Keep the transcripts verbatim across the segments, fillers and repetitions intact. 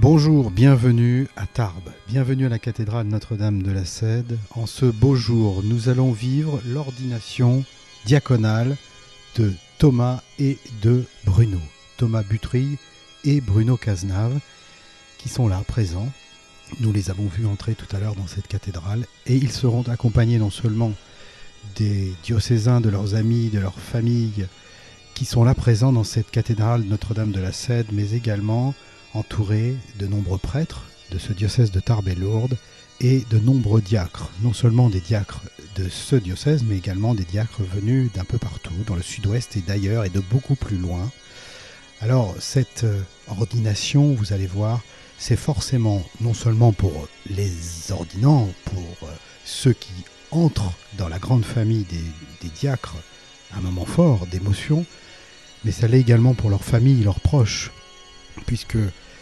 Bonjour, bienvenue à Tarbes, bienvenue à la cathédrale Notre-Dame de la Cède. En ce beau jour, nous allons vivre l'ordination diaconale de Thomas et de Bruno. Thomas Butrille et Bruno Cazenave, qui sont là, présents. Nous les avons vus entrer tout à l'heure dans cette cathédrale et ils seront accompagnés non seulement des diocésains, de leurs amis, de leurs familles qui sont là présents dans cette cathédrale Notre-Dame de la Cède, mais également entourés de nombreux prêtres de ce diocèse de Tarbes et Lourdes et de nombreux diacres, non seulement des diacres de ce diocèse, mais également des diacres venus d'un peu partout, dans le sud-ouest et d'ailleurs et de beaucoup plus loin. Alors cette ordination, vous allez voir, c'est forcément non seulement pour les ordinants, pour ceux qui entrent dans la grande famille des, des diacres, un moment fort d'émotion, mais ça l'est également pour leurs familles, leurs proches, puisque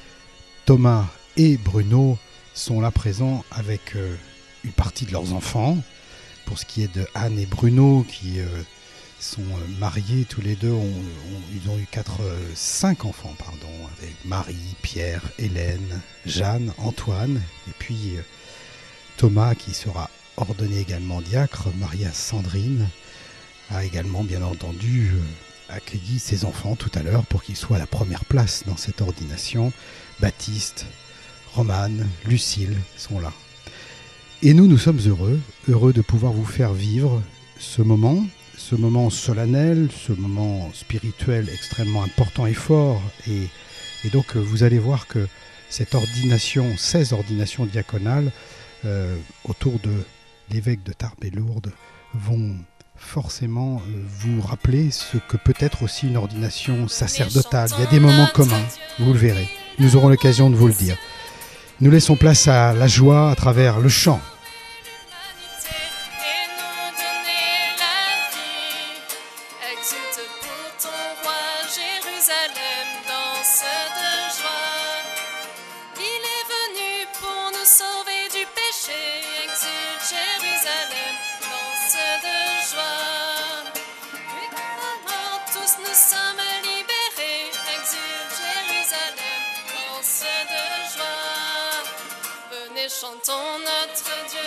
Thomas et Bruno sont là présents avec euh, une partie de leurs enfants. Pour ce qui est de Anne et Bruno, qui euh, sont euh, mariés tous les deux, ont, ont, ils ont eu quatre, euh, cinq enfants, pardon, avec Marie, Pierre, Hélène, Jeanne, Antoine, et puis euh, Thomas qui sera ordonné également diacre, Maria Sandrine a également bien entendu euh, accueilli ses enfants tout à l'heure pour qu'ils soient à la première place dans cette ordination. Baptiste, Romane, Lucille sont là. Et nous, nous sommes heureux, heureux de pouvoir vous faire vivre ce moment, ce moment solennel, ce moment spirituel extrêmement important et fort. Et, et donc, vous allez voir que cette ordination, ces ordinations diaconales, euh, autour de l'évêque de Tarbes et Lourdes, vont forcément euh, vous rappeler ce que peut être aussi une ordination sacerdotale. Il y a des moments communs, vous le verrez. Nous aurons l'occasion de vous le dire. Nous laissons place à la joie à travers le chant. Chantons notre Dieu.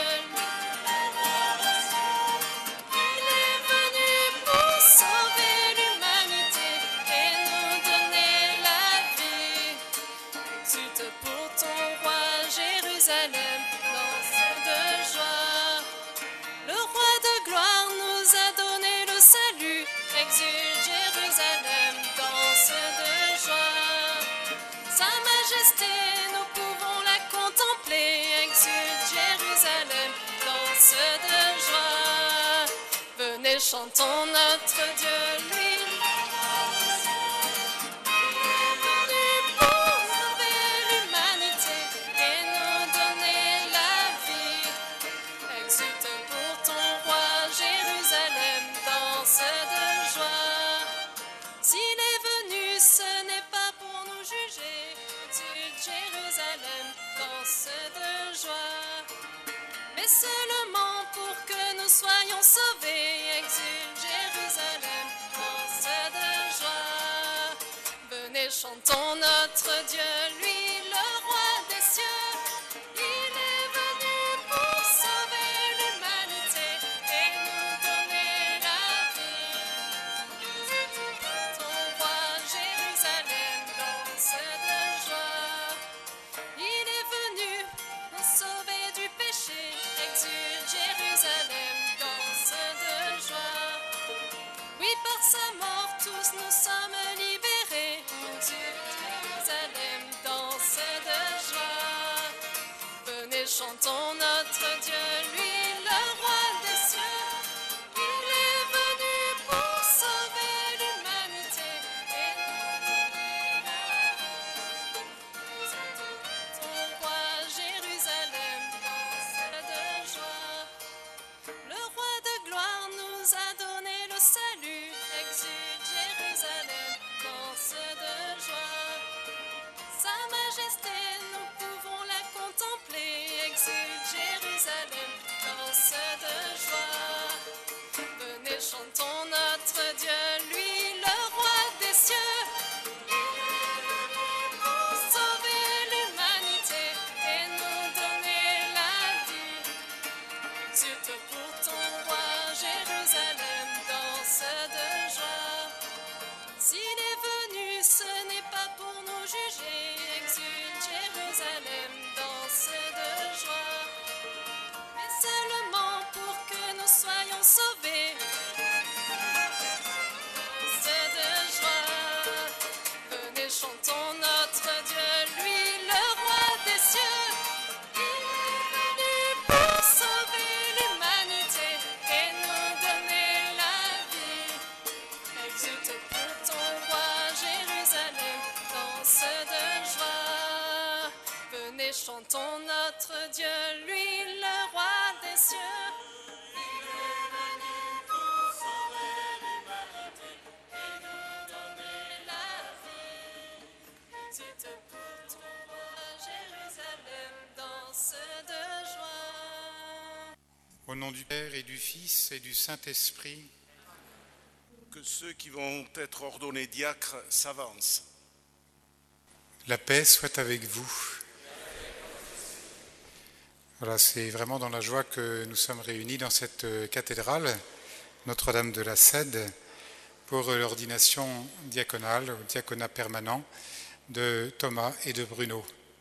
Il est venu pour sauver l'humanité et nous donner la vie. Exulte pour ton roi Jérusalem, danse de joie. Le roi de gloire nous a donné le salut. Exulte Jérusalem, danse de joie. Sa majesté, nous pouvons la contempler. Exulte Jérusalem, danse de joie. Venez, chantons notre Dieu, lui. Il est venu pour sauver l'humanité et nous donner la vie. Exulte pour ton roi Jérusalem, danse de joie. S'il est venu, ce n'est pas pour nous juger. Exulte Jérusalem, danse de joie, mais seulement pour que nous soyons sauvés. Exulte Jérusalem, danse de joie. Venez, chantons notre Dieu, lui le roi des cieux. Il est venu pour sauver l'humanité et nous donner la vie. Ton roi Jérusalem, danse de joie. Il est venu nous sauver du péché. Exulte Jérusalem, danse de joie. Oui, par sa mort, tous nous sommes libérés. Exulte Jérusalem, danse de joie. Venez, chantons notre Dieu, lui le roi des cieux. Il est venu pour sauver l'humanité et nous donner la vie. Ton roi Jérusalem, danse de joie. Le roi de gloire nous a donné le salut. Exulte Jérusalem, danse de joie. Sa majesté, nous pouvons la contempler. Exulte Jérusalem, danse de Jérusalem danse de joie, mais seulement pour que nous soyons sauvés. Danse de joie, venez chantons notre Dieu, lui le roi des cieux. Il est venu pour sauver l'humanité et nous donner la vie. Exulte pour ton roi Jérusalem, danse de joie. Venez chantons notre Dieu, lui le roi des cieux. Il est venu pour sauver l'humanité et nous donner la vie. Exulte pour ton roi Jérusalem, danse de joie. Au nom du Père et du Fils et du Saint-Esprit, que ceux qui vont être ordonnés diacres s'avancent. la paix soit avec vous. Voilà, c'est vraiment dans la joie que nous sommes réunis dans cette cathédrale, Notre-Dame de la Cède, pour l'ordination diaconale, ou diaconat permanent, de Thomas et de Bruno.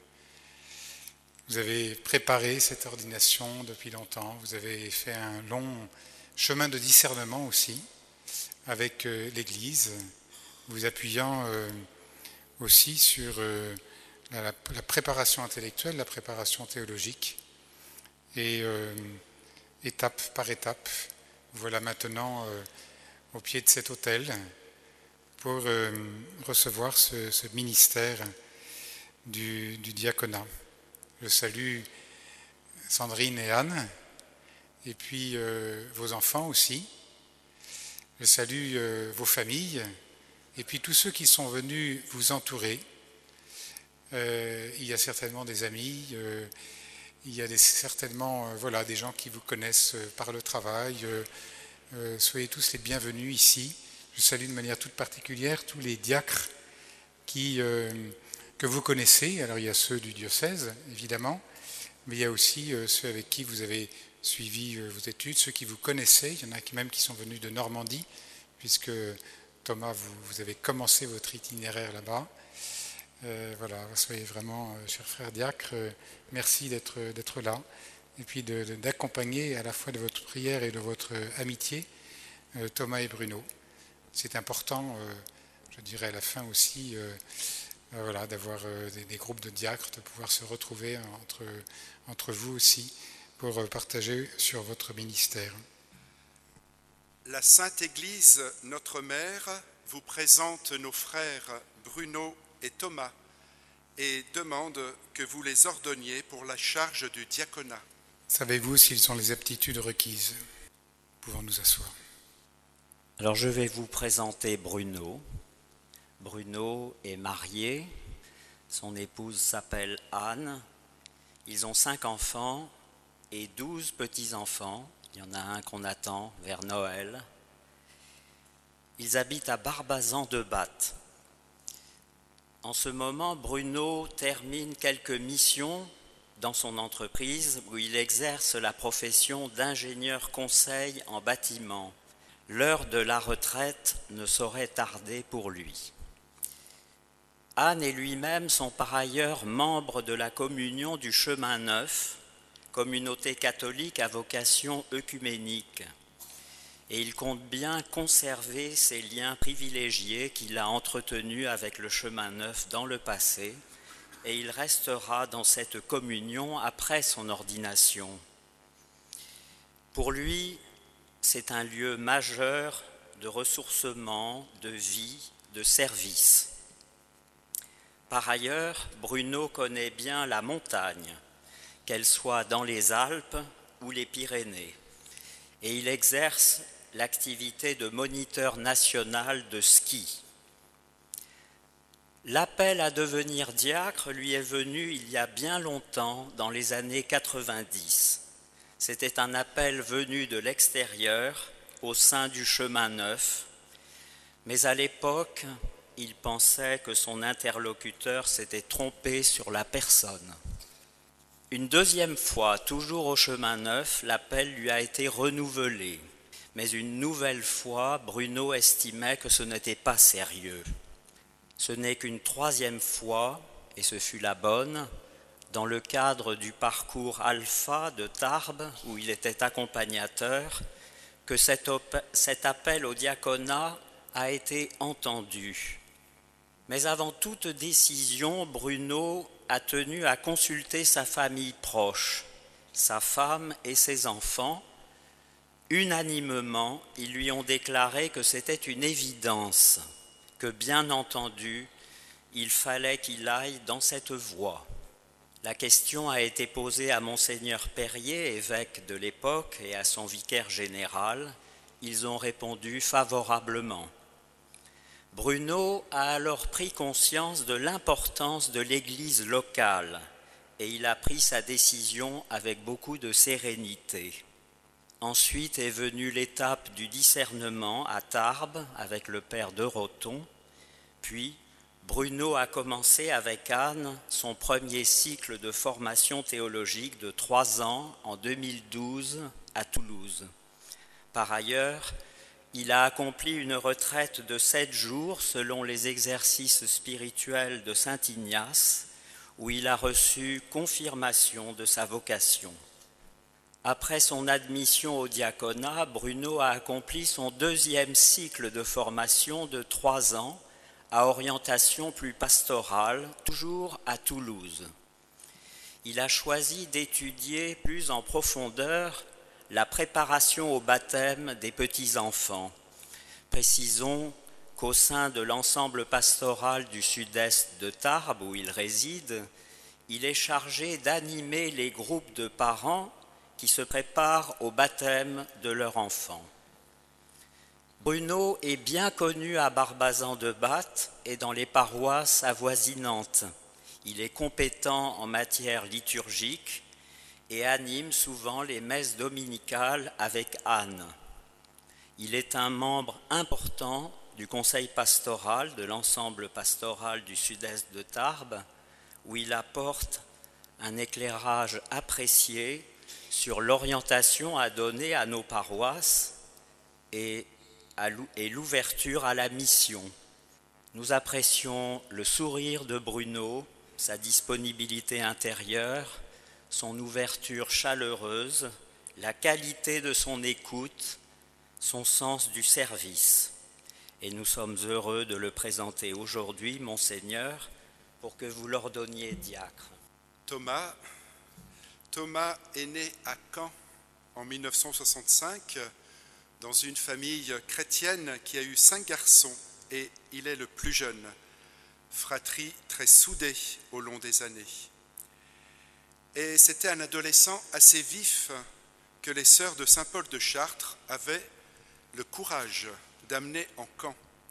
Vous avez préparé cette ordination depuis longtemps, vous avez fait un long chemin de discernement aussi avec l'Église, vous appuyant aussi sur la préparation intellectuelle, la préparation théologique. Et euh, étape par étape, voilà maintenant euh, au pied de cet autel pour euh, recevoir ce, ce ministère du, du diaconat. Je salue Sandrine et Anne, et puis euh, vos enfants aussi. Je salue euh, vos familles, et puis tous ceux qui sont venus vous entourer. Euh, il y a certainement des amis, euh, il y a des, certainement euh, voilà, des gens qui vous connaissent euh, par le travail. Euh, euh, soyez tous les bienvenus ici. Je salue de manière toute particulière tous les diacres qui, euh, que vous connaissez. Alors il y a ceux du diocèse, évidemment, mais il y a aussi euh, ceux avec qui vous avez suivi euh, vos études, ceux qui vous connaissez. Il y en a qui même qui sont venus de Normandie, puisque Thomas, vous, vous avez commencé votre itinéraire là-bas. Euh, voilà, soyez vraiment, euh, chers frères diacres, euh, merci d'être, d'être là, et puis de, de, d'accompagner à la fois de votre prière et de votre euh, amitié euh, Thomas et Bruno. C'est important, euh, je dirais à la fin aussi, euh, euh, voilà, d'avoir euh, des, des groupes de diacres, de pouvoir se retrouver entre, entre vous aussi pour euh, partager sur votre ministère. La Sainte Église, notre Mère, vous présente nos frères Bruno et Thomas et demande que vous les ordonniez pour la charge du diaconat. Savez-vous s'ils ont les aptitudes requises? Pouvons nous asseoir. Alors je vais vous présenter Bruno. Bruno est marié, son épouse s'appelle Anne. Ils ont cinq enfants et douze petits-enfants. Il y en a un qu'on attend vers Noël. Ils habitent à Barbazan-de-Batte. En ce moment, Bruno termine quelques missions dans son entreprise où il exerce la profession d'ingénieur conseil en bâtiment. L'heure de la retraite ne saurait tarder pour lui. Anne et lui-même sont par ailleurs membres de la communion du Chemin Neuf, communauté catholique à vocation œcuménique. Et il compte bien conserver ces liens privilégiés qu'il a entretenus avec le Chemin Neuf dans le passé, et il restera dans cette communion après son ordination. Pour lui, c'est un lieu majeur de ressourcement, de vie, de service. Par ailleurs, Bruno connaît bien la montagne, qu'elle soit dans les Alpes ou les Pyrénées, et il exerce l'activité de moniteur national de ski. L'appel à devenir diacre lui est venu il y a bien longtemps, dans les années quatre-vingt-dix. C'était un appel venu de l'extérieur, au sein du Chemin Neuf, mais à l'époque, il pensait que son interlocuteur s'était trompé sur la personne. Une deuxième fois, toujours au Chemin Neuf, l'appel lui a été renouvelé. Mais une nouvelle fois, Bruno estimait que ce n'était pas sérieux. Ce n'est qu'une troisième fois, et ce fut la bonne, dans le cadre du parcours Alpha de Tarbes, où il était accompagnateur, que cet, cet appel au diaconat a été entendu. Mais avant toute décision, Bruno a tenu à consulter sa famille proche, sa femme et ses enfants. Unanimement, ils lui ont déclaré que c'était une évidence, que bien entendu, il fallait qu'il aille dans cette voie. La question a été posée à Monseigneur Perrier, évêque de l'époque, et à son vicaire général. Ils ont répondu favorablement. Bruno a alors pris conscience de l'importance de l'Église locale et il a pris sa décision avec beaucoup de sérénité. Ensuite est venue l'étape du discernement à Tarbes avec le père de Rothon, puis Bruno a commencé avec Anne son premier cycle de formation théologique de trois ans en deux mille douze à Toulouse. Par ailleurs, il a accompli une retraite de sept jours selon les exercices spirituels de saint Ignace, où il a reçu confirmation de sa vocation. Après son admission au diaconat, Bruno a accompli son deuxième cycle de formation de trois ans à orientation plus pastorale, toujours à Toulouse. Il a choisi d'étudier plus en profondeur la préparation au baptême des petits-enfants. Précisons qu'au sein de l'ensemble pastoral du sud-est de Tarbes, où il réside, il est chargé d'animer les groupes de parents qui se préparent au baptême de leur enfant. Bruno est bien connu à Barbazan-de-Bath et dans les paroisses avoisinantes. Il est compétent en matière liturgique et anime souvent les messes dominicales avec Anne. Il est un membre important du conseil pastoral de l'ensemble pastoral du sud-est de Tarbes, où il apporte un éclairage apprécié sur l'orientation à donner à nos paroisses et, à, et l'ouverture à la mission. Nous apprécions le sourire de Bruno, sa disponibilité intérieure, son ouverture chaleureuse, la qualité de son écoute, son sens du service. Et nous sommes heureux de le présenter aujourd'hui, Monseigneur, pour que vous l'ordonniez diacre. Thomas, Thomas est né à Caen en mille neuf cent soixante-cinq dans une famille chrétienne qui a eu cinq garçons et il est le plus jeune, fratrie très soudée au long des années. Et c'était un adolescent assez vif que les sœurs de Saint-Paul de Chartres avaient le courage d'amener en camp.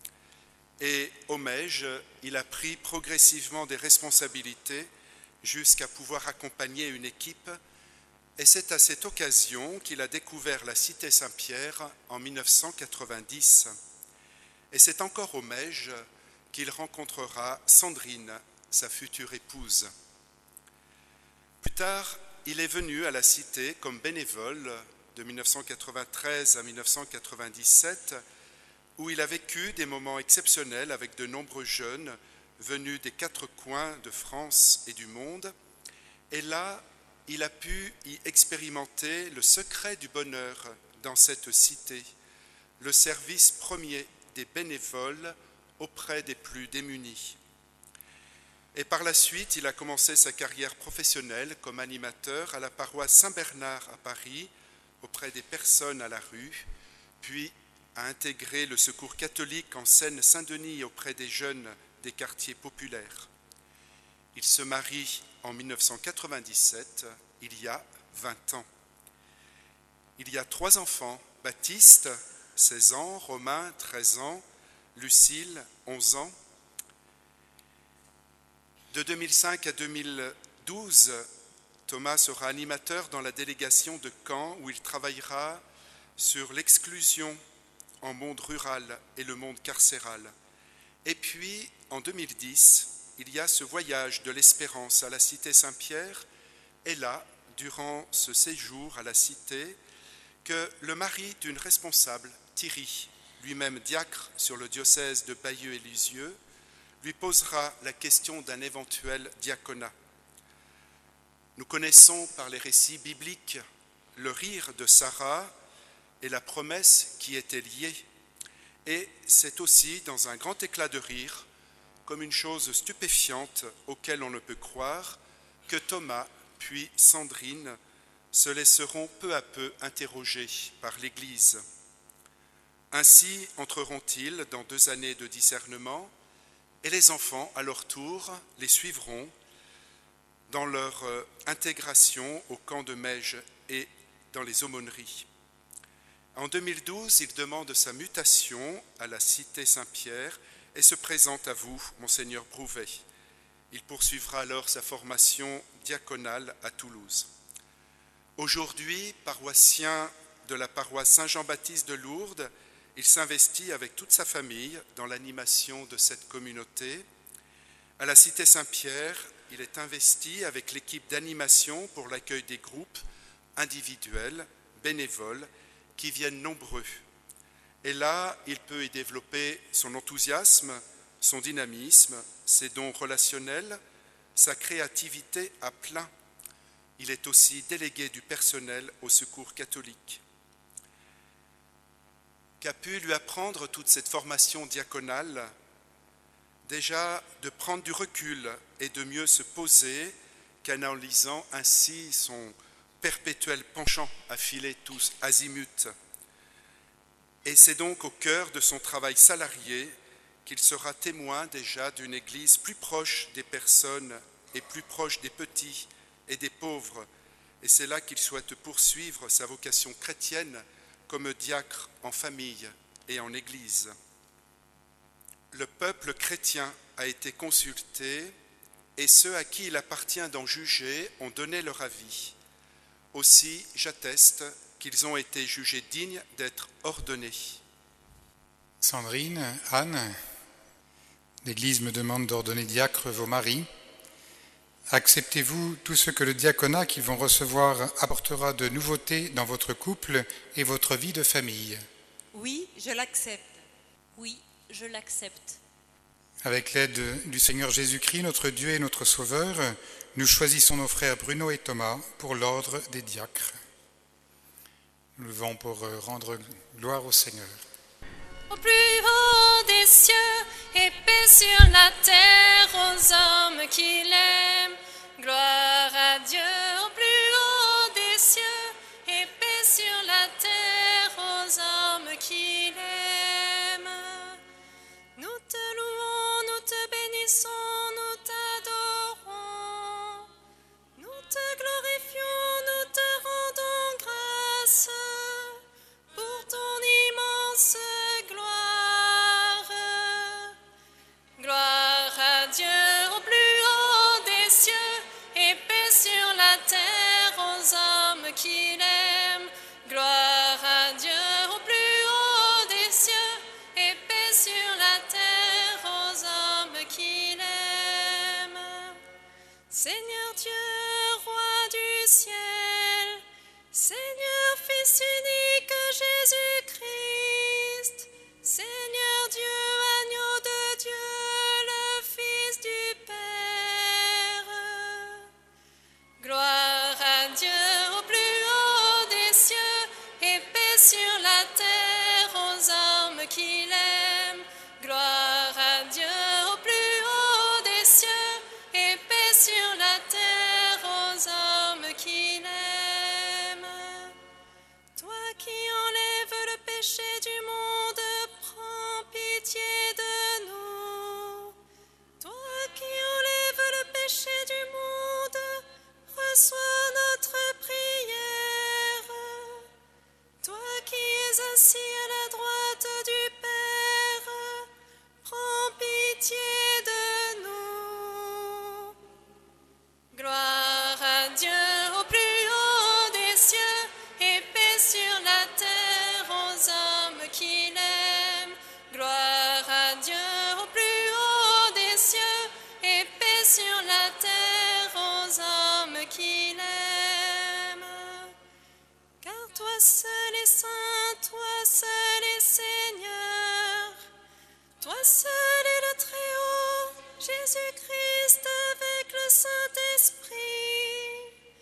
Et au Mège, il a pris progressivement des responsabilités jusqu'à pouvoir accompagner une équipe. Et c'est à cette occasion qu'il a découvert la cité Saint-Pierre en mille neuf cent quatre-vingt-dix. Et c'est encore au Mège qu'il rencontrera Sandrine, sa future épouse. Plus tard, il est venu à la cité comme bénévole de mille neuf cent quatre-vingt-treize à mille neuf cent quatre-vingt-dix-sept, où il a vécu des moments exceptionnels avec de nombreux jeunes venus des quatre coins de France et du monde. Et là, il a pu y expérimenter le secret du bonheur dans cette cité, le service premier des bénévoles auprès des plus démunis. Et par la suite, il a commencé sa carrière professionnelle comme animateur à la paroisse Saint-Bernard à Paris, auprès des personnes à la rue, puis a intégré le Secours catholique en Seine-Saint-Denis auprès des jeunes des quartiers populaires. Il se marie en mille neuf cent quatre-vingt-dix-sept, il y a vingt ans. Il y a trois enfants, Baptiste, seize ans, Romain, treize ans, Lucille, onze ans. De deux mille cinq à deux mille douze, Thomas sera animateur dans la délégation de Caen où il travaillera sur l'exclusion en monde rural et le monde carcéral. Et puis, en deux mille dix, il y a ce voyage de l'espérance à la cité Saint-Pierre. Et là, durant ce séjour à la cité, que le mari d'une responsable, Thierry, lui-même diacre sur le diocèse de Bayeux et Lisieux, lui posera la question d'un éventuel diaconat. Nous connaissons par les récits bibliques le rire de Sarah et la promesse qui était liée. Et c'est aussi dans un grand éclat de rire, comme une chose stupéfiante auquel on ne peut croire, que Thomas puis Sandrine se laisseront peu à peu interroger par l'Église. Ainsi entreront-ils dans deux années de discernement, et les enfants, à leur tour, les suivront dans leur intégration au camp de Mège et dans les aumôneries. En deux mille douze, il demande sa mutation à la cité Saint-Pierre et se présente à vous, Monseigneur Brouvet. Il poursuivra alors sa formation diaconale à Toulouse. Aujourd'hui, paroissien de la paroisse Saint-Jean-Baptiste de Lourdes, il s'investit avec toute sa famille dans l'animation de cette communauté. À la cité Saint-Pierre, il est investi avec l'équipe d'animation pour l'accueil des groupes individuels, bénévoles, qui viennent nombreux. Et là, il peut y développer son enthousiasme, son dynamisme, ses dons relationnels, sa créativité à plein. Il est aussi délégué du personnel au Secours catholique. Qu'a pu lui apprendre toute cette formation diaconale? Déjà de prendre du recul et de mieux se poser, canalisant ainsi son perpétuel penchant à filer tous azimuts. Et c'est donc au cœur de son travail salarié qu'il sera témoin déjà d'une Église plus proche des personnes et plus proche des petits et des pauvres. Et c'est là qu'il souhaite poursuivre sa vocation chrétienne comme diacre en famille et en Église. Le peuple chrétien a été consulté et ceux à qui il appartient d'en juger ont donné leur avis. Aussi, j'atteste qu'ils ont été jugés dignes d'être ordonnés. Sandrine, Anne, l'Église me demande d'ordonner diacre vos maris. Acceptez-vous tout ce que le diaconat qu'ils vont recevoir apportera de nouveautés dans votre couple et votre vie de famille? Oui, je l'accepte. Oui, je l'accepte. Avec l'aide du Seigneur Jésus-Christ, notre Dieu et notre Sauveur, nous choisissons nos frères Bruno et Thomas pour l'ordre des diacres. Nous levons pour rendre gloire au Seigneur. Au plus haut des cieux et paix sur la terre aux hommes qu'il aime. Gloire à Dieu au plus haut des cieux et paix sur la terre aux hommes qu'il aime. Nous te louons, nous te bénissons, nous t'adorons. Nous te glorifions, nous te rendons grâce pour ton immense gloire. Gloire à Dieu au plus haut des cieux et paix sur la terre aux hommes qu'il aime. Gloire à Dieu au plus haut des cieux et paix sur la terre aux hommes qu'il aime. Seigneur Dieu, roi du ciel, Seigneur Fils unique Jésus-Christ, Seigneur Dieu, agneau de Dieu, le Fils du Père. Gloire à Dieu au plus haut des cieux et paix sur la terre aux hommes qu'il aime. Gloire à Dieu au plus haut des cieux et paix sur la terre aux hommes qu'il aime. Toi qui enlèves le péché du monde, prends pitié de nous. Toi qui enlèves le péché du monde, reçois notre prière. Toi qui es assis à la droite du Père, prends pitié de nous. Gloire à Dieu au plus haut des cieux et paix sur la terre aux hommes qu'il aime. Gloire à Dieu au plus haut des cieux et paix sur la terre aux hommes qu'il aime. Car toi seul est saint, toi seul est Seigneur, toi seul est le Très-Haut, Jésus-Christ avec le Saint-Esprit.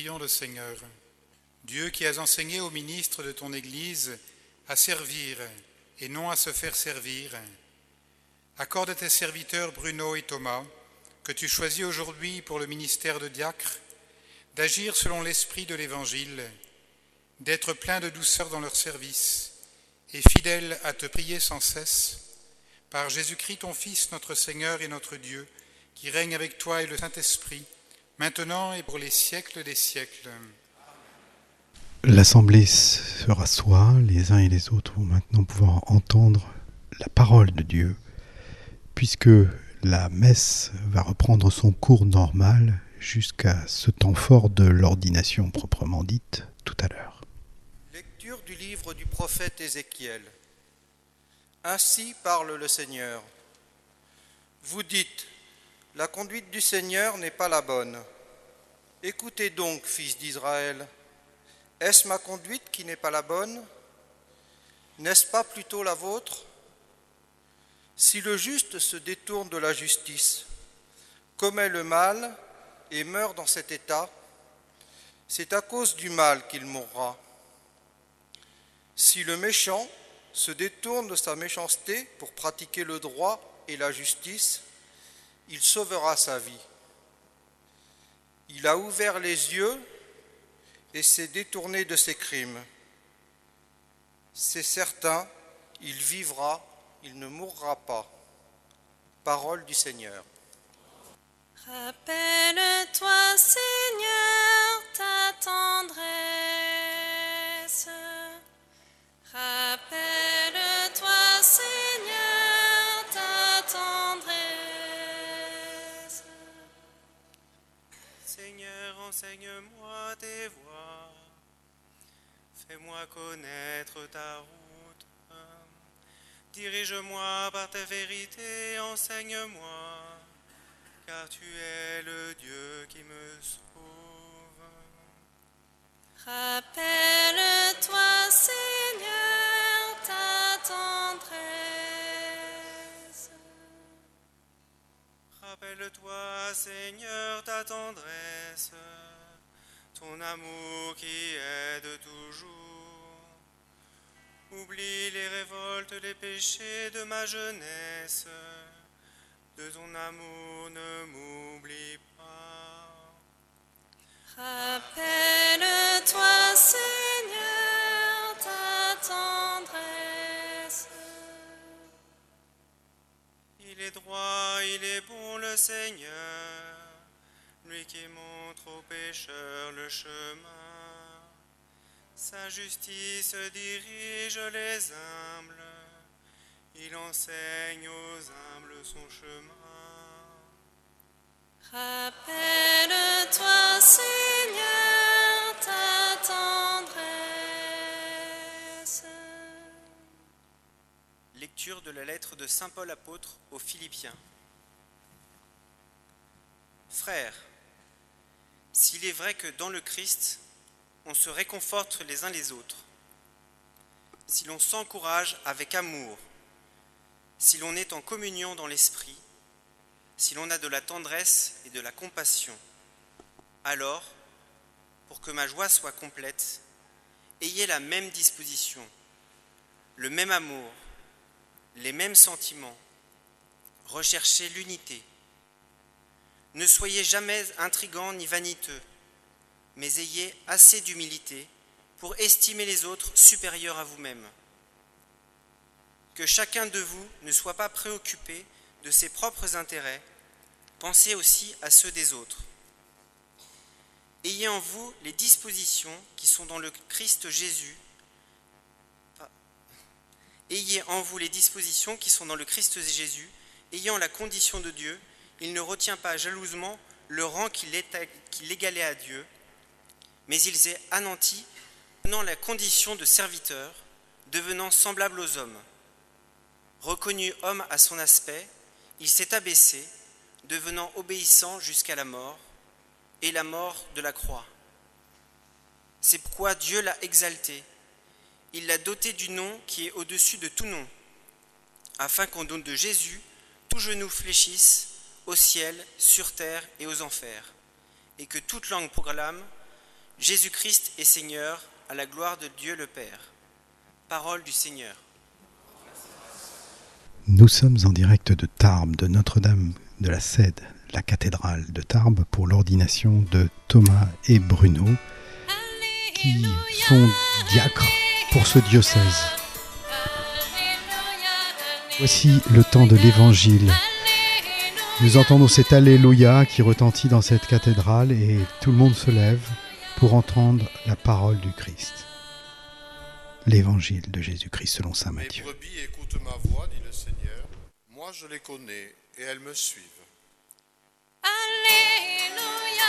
prions le Seigneur. Dieu qui as enseigné aux ministres de ton Église à servir et non à se faire servir, accorde à tes serviteurs Bruno et Thomas, que tu choisis aujourd'hui pour le ministère de diacre, d'agir selon l'esprit de l'Évangile, d'être pleins de douceur dans leur service et fidèles à te prier sans cesse, par Jésus-Christ ton Fils, notre Seigneur et notre Dieu, qui règne avec toi et le Saint-Esprit, maintenant et pour les siècles des siècles. L'assemblée se rassoit, les uns et les autres vont maintenant pouvoir entendre la parole de Dieu, puisque la messe va reprendre son cours normal jusqu'à ce temps fort de l'ordination proprement dite tout à l'heure. Lecture du livre du prophète Ézéchiel. Ainsi parle le Seigneur. Vous dites, la conduite du Seigneur n'est pas la bonne. Écoutez donc, fils d'Israël. Est-ce ma conduite qui n'est pas la bonne? N'est-ce pas plutôt la vôtre? Si le juste se détourne de la justice, commet le mal et meurt dans cet état, c'est à cause du mal qu'il mourra. Si le méchant se détourne de sa méchanceté pour pratiquer le droit et la justice, il sauvera sa vie. Il a ouvert les yeux et s'est détourné de ses crimes. C'est certain, il vivra, il ne mourra pas. Parole du Seigneur. Rappelle-toi, Seigneur, ta tendresse. Rappelle-toi, Seigneur, ta tendresse. Seigneur, enseigne-moi tes voies. Fais-moi connaître ta route. Dirige-moi par ta vérité, enseigne-moi, car tu es le Dieu qui me sauve. Rappelle-toi, Seigneur, ta tendresse. Rappelle-toi, Seigneur, ta tendresse, ton amour qui est de toujours. Oublie les révoltes, les péchés de ma jeunesse, de ton amour ne m'oublie pas. Rappelle-toi, Seigneur, ta tendresse. Il est droit, il est bon le Seigneur, lui qui montre aux pécheurs le chemin. Sa justice dirige les humbles, il enseigne aux humbles son chemin. Rappelle-toi, Seigneur, ta tendresse. Lecture de la lettre de saint Paul apôtre aux Philippiens. Frères, s'il est vrai que dans le Christ, on se réconforte les uns les autres, si l'on s'encourage avec amour, si l'on est en communion dans l'esprit, si l'on a de la tendresse et de la compassion, alors, pour que ma joie soit complète, ayez la même disposition, le même amour, les mêmes sentiments, recherchez l'unité. Ne soyez jamais intrigants ni vaniteux, mais ayez assez d'humilité pour estimer les autres supérieurs à vous-même. Que chacun de vous ne soit pas préoccupé de ses propres intérêts, pensez aussi à ceux des autres. Ayez en vous les dispositions qui sont dans le Christ Jésus. Ayez en vous les dispositions qui sont dans le Christ Jésus, ayant la condition de Dieu, il ne retient pas jalousement le rang qui l'égalait à Dieu, mais il s'est anéanti, prenant la condition de serviteur, devenant semblable aux hommes. Reconnu homme à son aspect, il s'est abaissé, devenant obéissant jusqu'à la mort, et la mort de la croix. C'est pourquoi Dieu l'a exalté. Il l'a doté du nom qui est au-dessus de tout nom, afin qu'au nom de Jésus, tout genou fléchisse au ciel, sur terre et aux enfers, et que toute langue proclame Jésus-Christ est Seigneur, à la gloire de Dieu le Père. Parole du Seigneur. Nous sommes en direct de Tarbes, de Notre-Dame de la Cède, la cathédrale de Tarbes, pour l'ordination de Thomas et Bruno, qui sont diacres pour ce diocèse. Voici le temps de l'Évangile. Nous entendons cet Alléluia qui retentit dans cette cathédrale et tout le monde se lève pour entendre la parole du Christ. L'évangile de Jésus-Christ selon saint Matthieu. Mes brebis écoutent ma voix, dit le Seigneur. Moi je les connais et elles me suivent. Alléluia,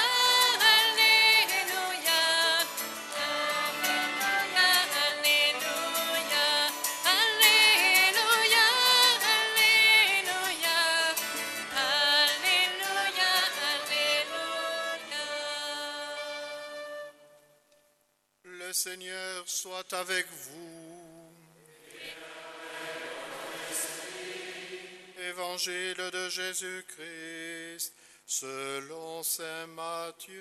Alléluia, Alléluia, Alléluia, Alléluia, Alléluia, Alléluia. Le Seigneur soit avec vous. Évangile de Jésus-Christ selon saint Matthieu.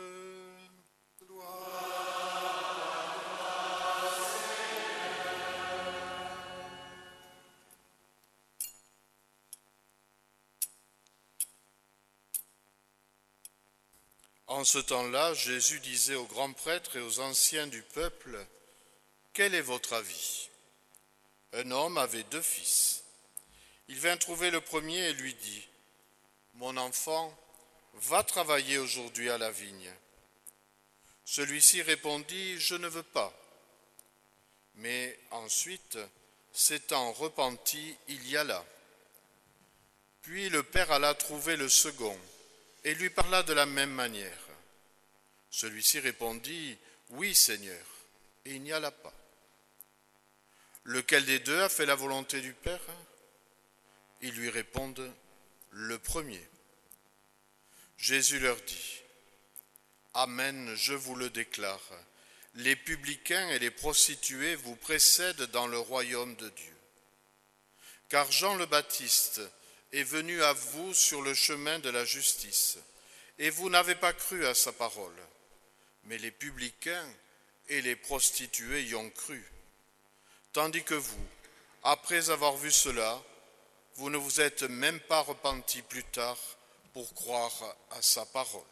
En ce temps-là, Jésus disait aux grands prêtres et aux anciens du peuple, « Quel est votre avis ? Un homme avait deux fils. Il vint trouver le premier et lui dit, « Mon enfant, va travailler aujourd'hui à la vigne. » Celui-ci répondit, « Je ne veux pas. » Mais ensuite, s'étant repenti, il y alla. Puis le père alla trouver le second et lui parla de la même manière. Celui-ci répondit, « Oui, Seigneur. » Et il n'y alla pas. Lequel des deux a fait la volonté du Père ? Ils lui répondent, le premier. Jésus leur dit, Amen, je vous le déclare, les publicains et les prostituées vous précèdent dans le royaume de Dieu. Car Jean le Baptiste est venu à vous sur le chemin de la justice, et vous n'avez pas cru à sa parole, mais les publicains et les prostituées y ont cru. Tandis que vous, après avoir vu cela, vous ne vous êtes même pas repentis plus tard pour croire à sa parole.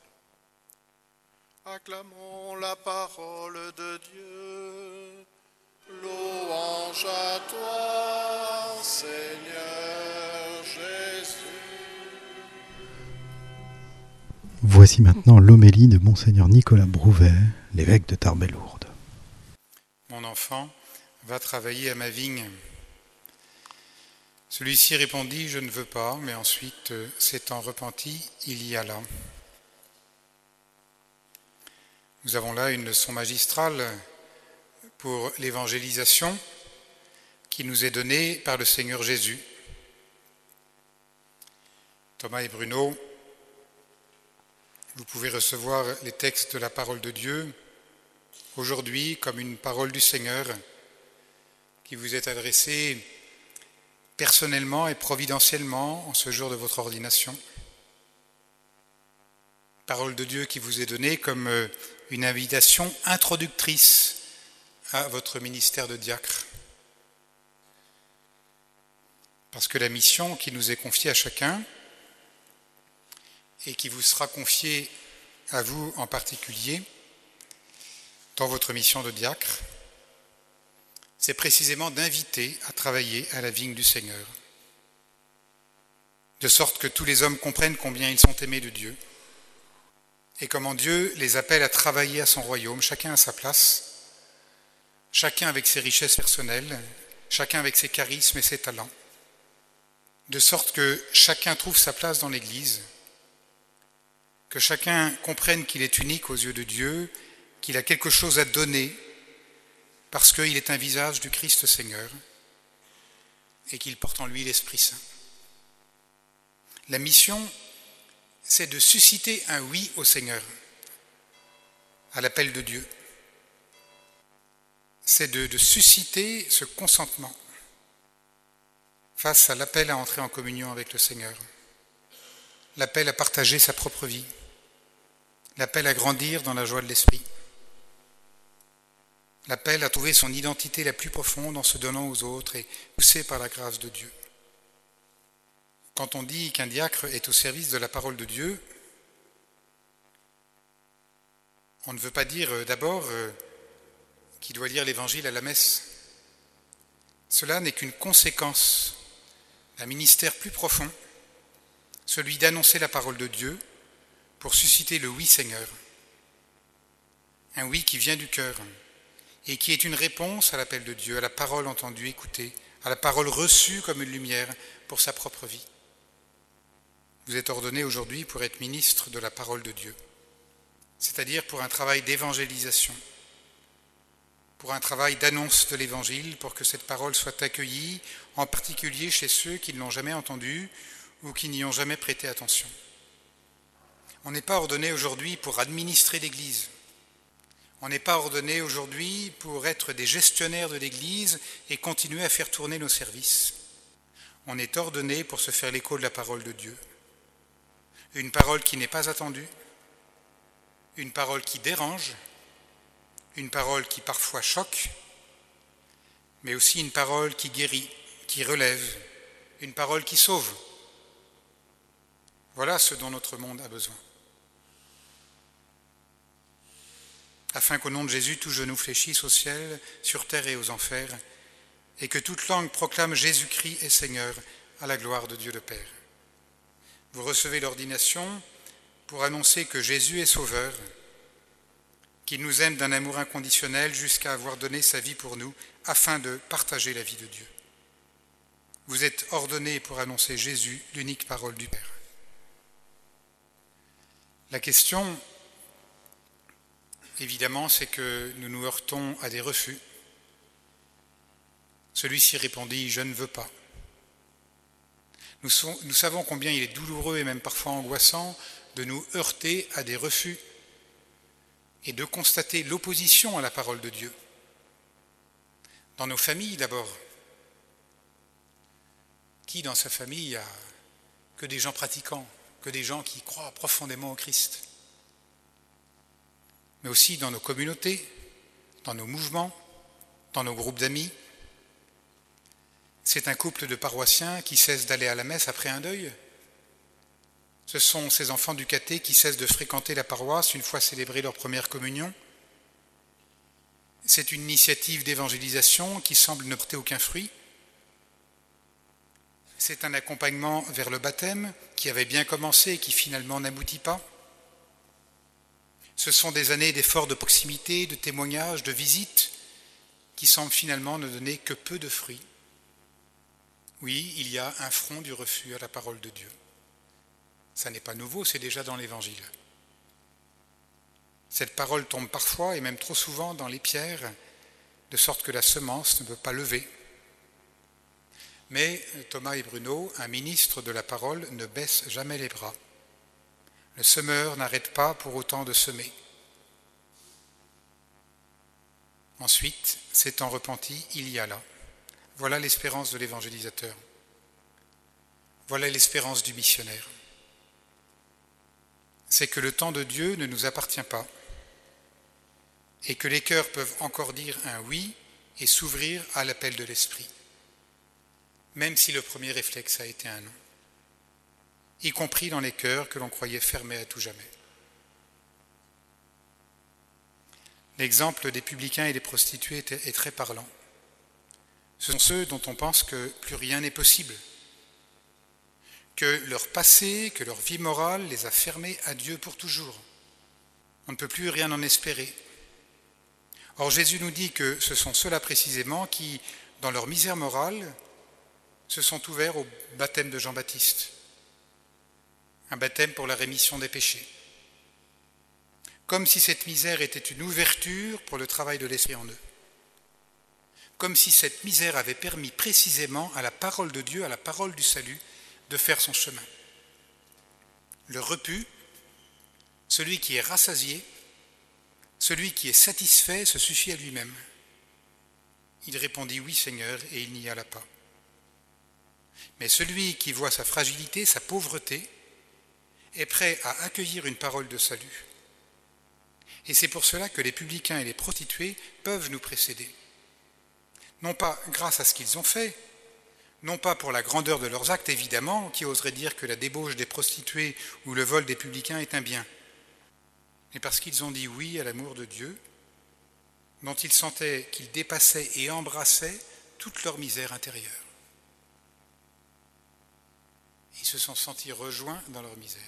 Acclamons la parole de Dieu. Louange à toi, Seigneur Jésus. Voici maintenant l'homélie de Monseigneur Nicolas Brouvet, l'évêque de Tarbes et Lourdes. Mon enfant, va travailler à ma vigne. Celui-ci répondit, je ne veux pas, mais ensuite, s'étant repenti, il y alla. Nous avons là une leçon magistrale pour l'évangélisation qui nous est donnée par le Seigneur Jésus. Thomas et Bruno, vous pouvez recevoir les textes de la parole de Dieu aujourd'hui comme une parole du Seigneur qui vous est adressée personnellement et providentiellement en ce jour de votre ordination. Parole de Dieu qui vous est donnée comme une invitation introductrice à votre ministère de diacre. Parce que la mission qui nous est confiée à chacun et qui vous sera confiée à vous en particulier dans votre mission de diacre, c'est précisément d'inviter à travailler à la vigne du Seigneur, de sorte que tous les hommes comprennent combien ils sont aimés de Dieu et comment Dieu les appelle à travailler à son royaume, chacun à sa place, chacun avec ses richesses personnelles, chacun avec ses charismes et ses talents, de sorte que chacun trouve sa place dans l'Église, que chacun comprenne qu'il est unique aux yeux de Dieu, qu'il a quelque chose à donner, parce qu'il est un visage du Christ Seigneur et qu'il porte en lui l'Esprit Saint. La mission, c'est de susciter un oui au Seigneur, à l'appel de Dieu. C'est de, de susciter ce consentement face à l'appel à entrer en communion avec le Seigneur, l'appel à partager sa propre vie, l'appel à grandir dans la joie de l'Esprit. l'appelle à trouver son identité la plus profonde en se donnant aux autres et poussé par la grâce de Dieu. Quand on dit qu'un diacre est au service de la parole de Dieu, on ne veut pas dire d'abord qu'il doit lire l'Évangile à la messe. Cela n'est qu'une conséquence d'un ministère plus profond, celui d'annoncer la parole de Dieu pour susciter le oui Seigneur. Un oui qui vient du cœur et qui est une réponse à l'appel de Dieu, à la parole entendue, écoutée, à la parole reçue comme une lumière pour sa propre vie. Vous êtes ordonné aujourd'hui pour être ministre de la parole de Dieu, c'est-à-dire pour un travail d'évangélisation, pour un travail d'annonce de l'Évangile, pour que cette parole soit accueillie, en particulier chez ceux qui ne l'ont jamais entendue ou qui n'y ont jamais prêté attention. On n'est pas ordonné aujourd'hui pour administrer l'Église. On n'est pas ordonné aujourd'hui pour être des gestionnaires de l'Église et continuer à faire tourner nos services. On est ordonné pour se faire l'écho de la parole de Dieu. Une parole qui n'est pas attendue, une parole qui dérange, une parole qui parfois choque, mais aussi une parole qui guérit, qui relève, une parole qui sauve. Voilà ce dont notre monde a besoin. Afin qu'au nom de Jésus, tout genou fléchisse au ciel, sur terre et aux enfers, et que toute langue proclame Jésus-Christ est Seigneur, à la gloire de Dieu le Père. Vous recevez l'ordination pour annoncer que Jésus est Sauveur, qu'il nous aime d'un amour inconditionnel jusqu'à avoir donné sa vie pour nous, afin de partager la vie de Dieu. Vous êtes ordonnés pour annoncer Jésus, l'unique parole du Père. La question, évidemment, c'est que nous nous heurtons à des refus. Celui-ci répondit « Je ne veux pas ». Nous, sont, nous savons combien il est douloureux et même parfois angoissant de nous heurter à des refus et de constater l'opposition à la parole de Dieu. Dans nos familles d'abord. Qui dans sa famille a que des gens pratiquants, que des gens qui croient profondément au Christ? Mais aussi dans nos communautés, dans nos mouvements, dans nos groupes d'amis. C'est un couple de paroissiens qui cesse d'aller à la messe après un deuil. Ce sont ces enfants du caté qui cessent de fréquenter la paroisse une fois célébrée leur première communion. C'est une initiative d'évangélisation qui semble ne porter aucun fruit. C'est un accompagnement vers le baptême qui avait bien commencé et qui finalement n'aboutit pas. Ce sont des années d'efforts de proximité, de témoignages, de visites qui semblent finalement ne donner que peu de fruits. Oui, il y a un front du refus à la parole de Dieu. Ça n'est pas nouveau, c'est déjà dans l'Évangile. Cette parole tombe parfois, et même trop souvent, dans les pierres, de sorte que la semence ne peut pas lever. Mais Thomas et Bruno, un ministre de la parole, ne baisse jamais les bras. Le semeur n'arrête pas pour autant de semer. Ensuite, s'étant repenti, il y alla. Voilà l'espérance de l'évangélisateur. Voilà l'espérance du missionnaire. C'est que le temps de Dieu ne nous appartient pas et que les cœurs peuvent encore dire un oui et s'ouvrir à l'appel de l'Esprit, même si le premier réflexe a été un non, y compris dans les cœurs que l'on croyait fermés à tout jamais. L'exemple des publicains et des prostituées est très parlant. Ce sont ceux dont on pense que plus rien n'est possible, que leur passé, que leur vie morale les a fermés à Dieu pour toujours. On ne peut plus rien en espérer. Or Jésus nous dit que ce sont ceux-là précisément qui, dans leur misère morale, se sont ouverts au baptême de Jean-Baptiste, un baptême pour la rémission des péchés. Comme si cette misère était une ouverture pour le travail de l'Esprit en eux. Comme si cette misère avait permis précisément à la parole de Dieu, à la parole du salut, de faire son chemin. Le repu, celui qui est rassasié, celui qui est satisfait, se suffit à lui-même. Il répondit « Oui, Seigneur » et il n'y alla pas. Mais celui qui voit sa fragilité, sa pauvreté, est prêt à accueillir une parole de salut. Et c'est pour cela que les publicains et les prostituées peuvent nous précéder. Non pas grâce à ce qu'ils ont fait, non pas pour la grandeur de leurs actes, évidemment, qui oserait dire que la débauche des prostituées ou le vol des publicains est un bien, mais parce qu'ils ont dit oui à l'amour de Dieu, dont ils sentaient qu'il dépassait et embrassait toute leur misère intérieure. Ils se sont sentis rejoints dans leur misère.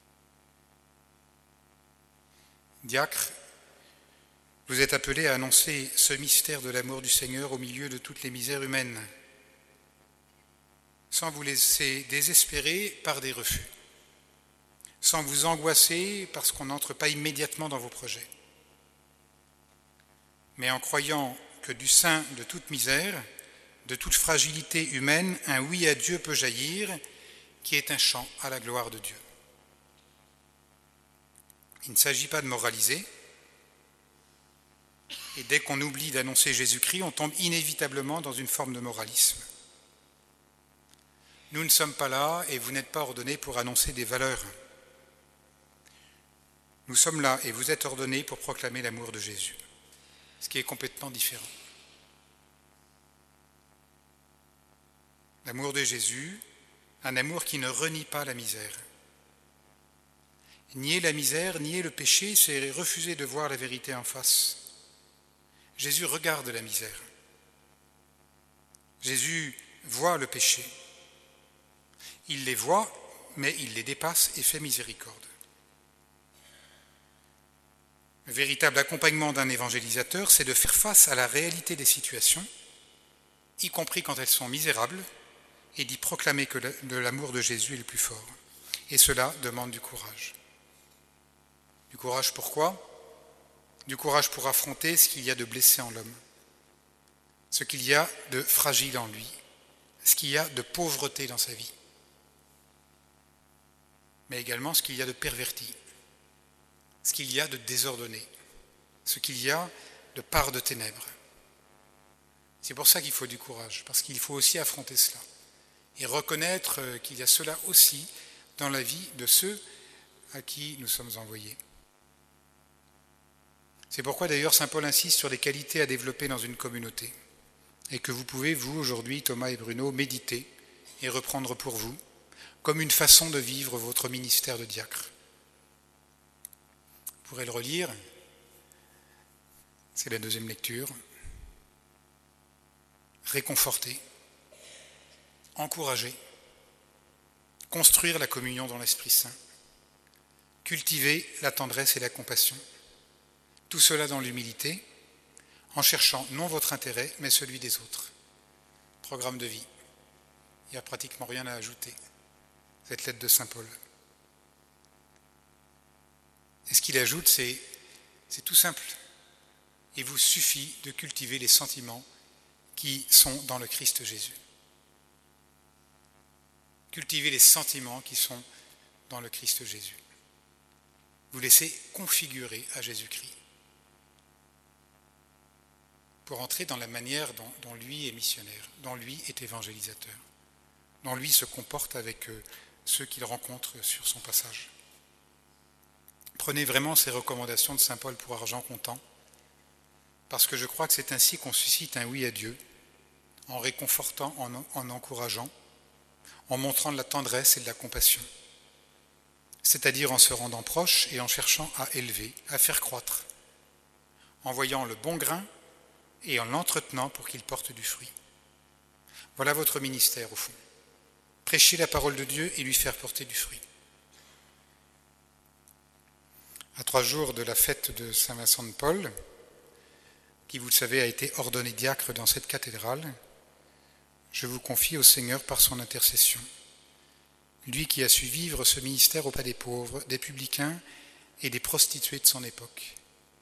Diacre, vous êtes appelés à annoncer ce mystère de l'amour du Seigneur au milieu de toutes les misères humaines, sans vous laisser désespérer par des refus, sans vous angoisser parce qu'on n'entre pas immédiatement dans vos projets, mais en croyant que du sein de toute misère, de toute fragilité humaine, un oui à Dieu peut jaillir, qui est un chant à la gloire de Dieu. Il ne s'agit pas de moraliser, et dès qu'on oublie d'annoncer Jésus-Christ, on tombe inévitablement dans une forme de moralisme. Nous ne sommes pas là, et vous n'êtes pas ordonnés pour annoncer des valeurs. Nous sommes là, et vous êtes ordonnés pour proclamer l'amour de Jésus, ce qui est complètement différent. L'amour de Jésus, un amour qui ne renie pas la misère. Nier la misère, nier le péché, c'est refuser de voir la vérité en face. Jésus regarde la misère. Jésus voit le péché. Il les voit, mais il les dépasse et fait miséricorde. Le véritable accompagnement d'un évangélisateur, c'est de faire face à la réalité des situations, y compris quand elles sont misérables, et d'y proclamer que l'amour de Jésus est le plus fort. Et cela demande du courage. Du courage pourquoi ? Du courage pour affronter ce qu'il y a de blessé en l'homme, ce qu'il y a de fragile en lui, ce qu'il y a de pauvreté dans sa vie, mais également ce qu'il y a de perverti, ce qu'il y a de désordonné, ce qu'il y a de part de ténèbres. C'est pour ça qu'il faut du courage, parce qu'il faut aussi affronter cela et reconnaître qu'il y a cela aussi dans la vie de ceux à qui nous sommes envoyés. C'est pourquoi d'ailleurs saint Paul insiste sur les qualités à développer dans une communauté et que vous pouvez, vous aujourd'hui, Thomas et Bruno, méditer et reprendre pour vous comme une façon de vivre votre ministère de diacre. Vous pourrez le relire, c'est la deuxième lecture. Réconforter, encourager, construire la communion dans l'Esprit Saint, cultiver la tendresse et la compassion. Tout cela dans l'humilité, en cherchant non votre intérêt, mais celui des autres. Programme de vie. Il n'y a pratiquement rien à ajouter. Cette lettre de saint Paul. Et ce qu'il ajoute, c'est, c'est tout simple. Il vous suffit de cultiver les sentiments qui sont dans le Christ Jésus. Cultivez les sentiments qui sont dans le Christ Jésus. Vous laissez configurer à Jésus-Christ pour entrer dans la manière dont, dont lui est missionnaire, dont lui est évangélisateur, dont lui se comporte avec euh, ceux qu'il rencontre sur son passage. Prenez vraiment ces recommandations de saint Paul pour argent comptant, parce que je crois que c'est ainsi qu'on suscite un oui à Dieu, en réconfortant, en, en encourageant, en montrant de la tendresse et de la compassion, c'est-à-dire en se rendant proche et en cherchant à élever, à faire croître, en voyant le bon grain et en l'entretenant pour qu'il porte du fruit. Voilà votre ministère au fond. Prêcher la parole de Dieu et lui faire porter du fruit. À trois jours de la fête de saint Vincent de Paul, qui vous le savez a été ordonné diacre dans cette cathédrale, je vous confie au Seigneur par son intercession. Lui qui a su vivre ce ministère au pas des pauvres, des publicains et des prostituées de son époque.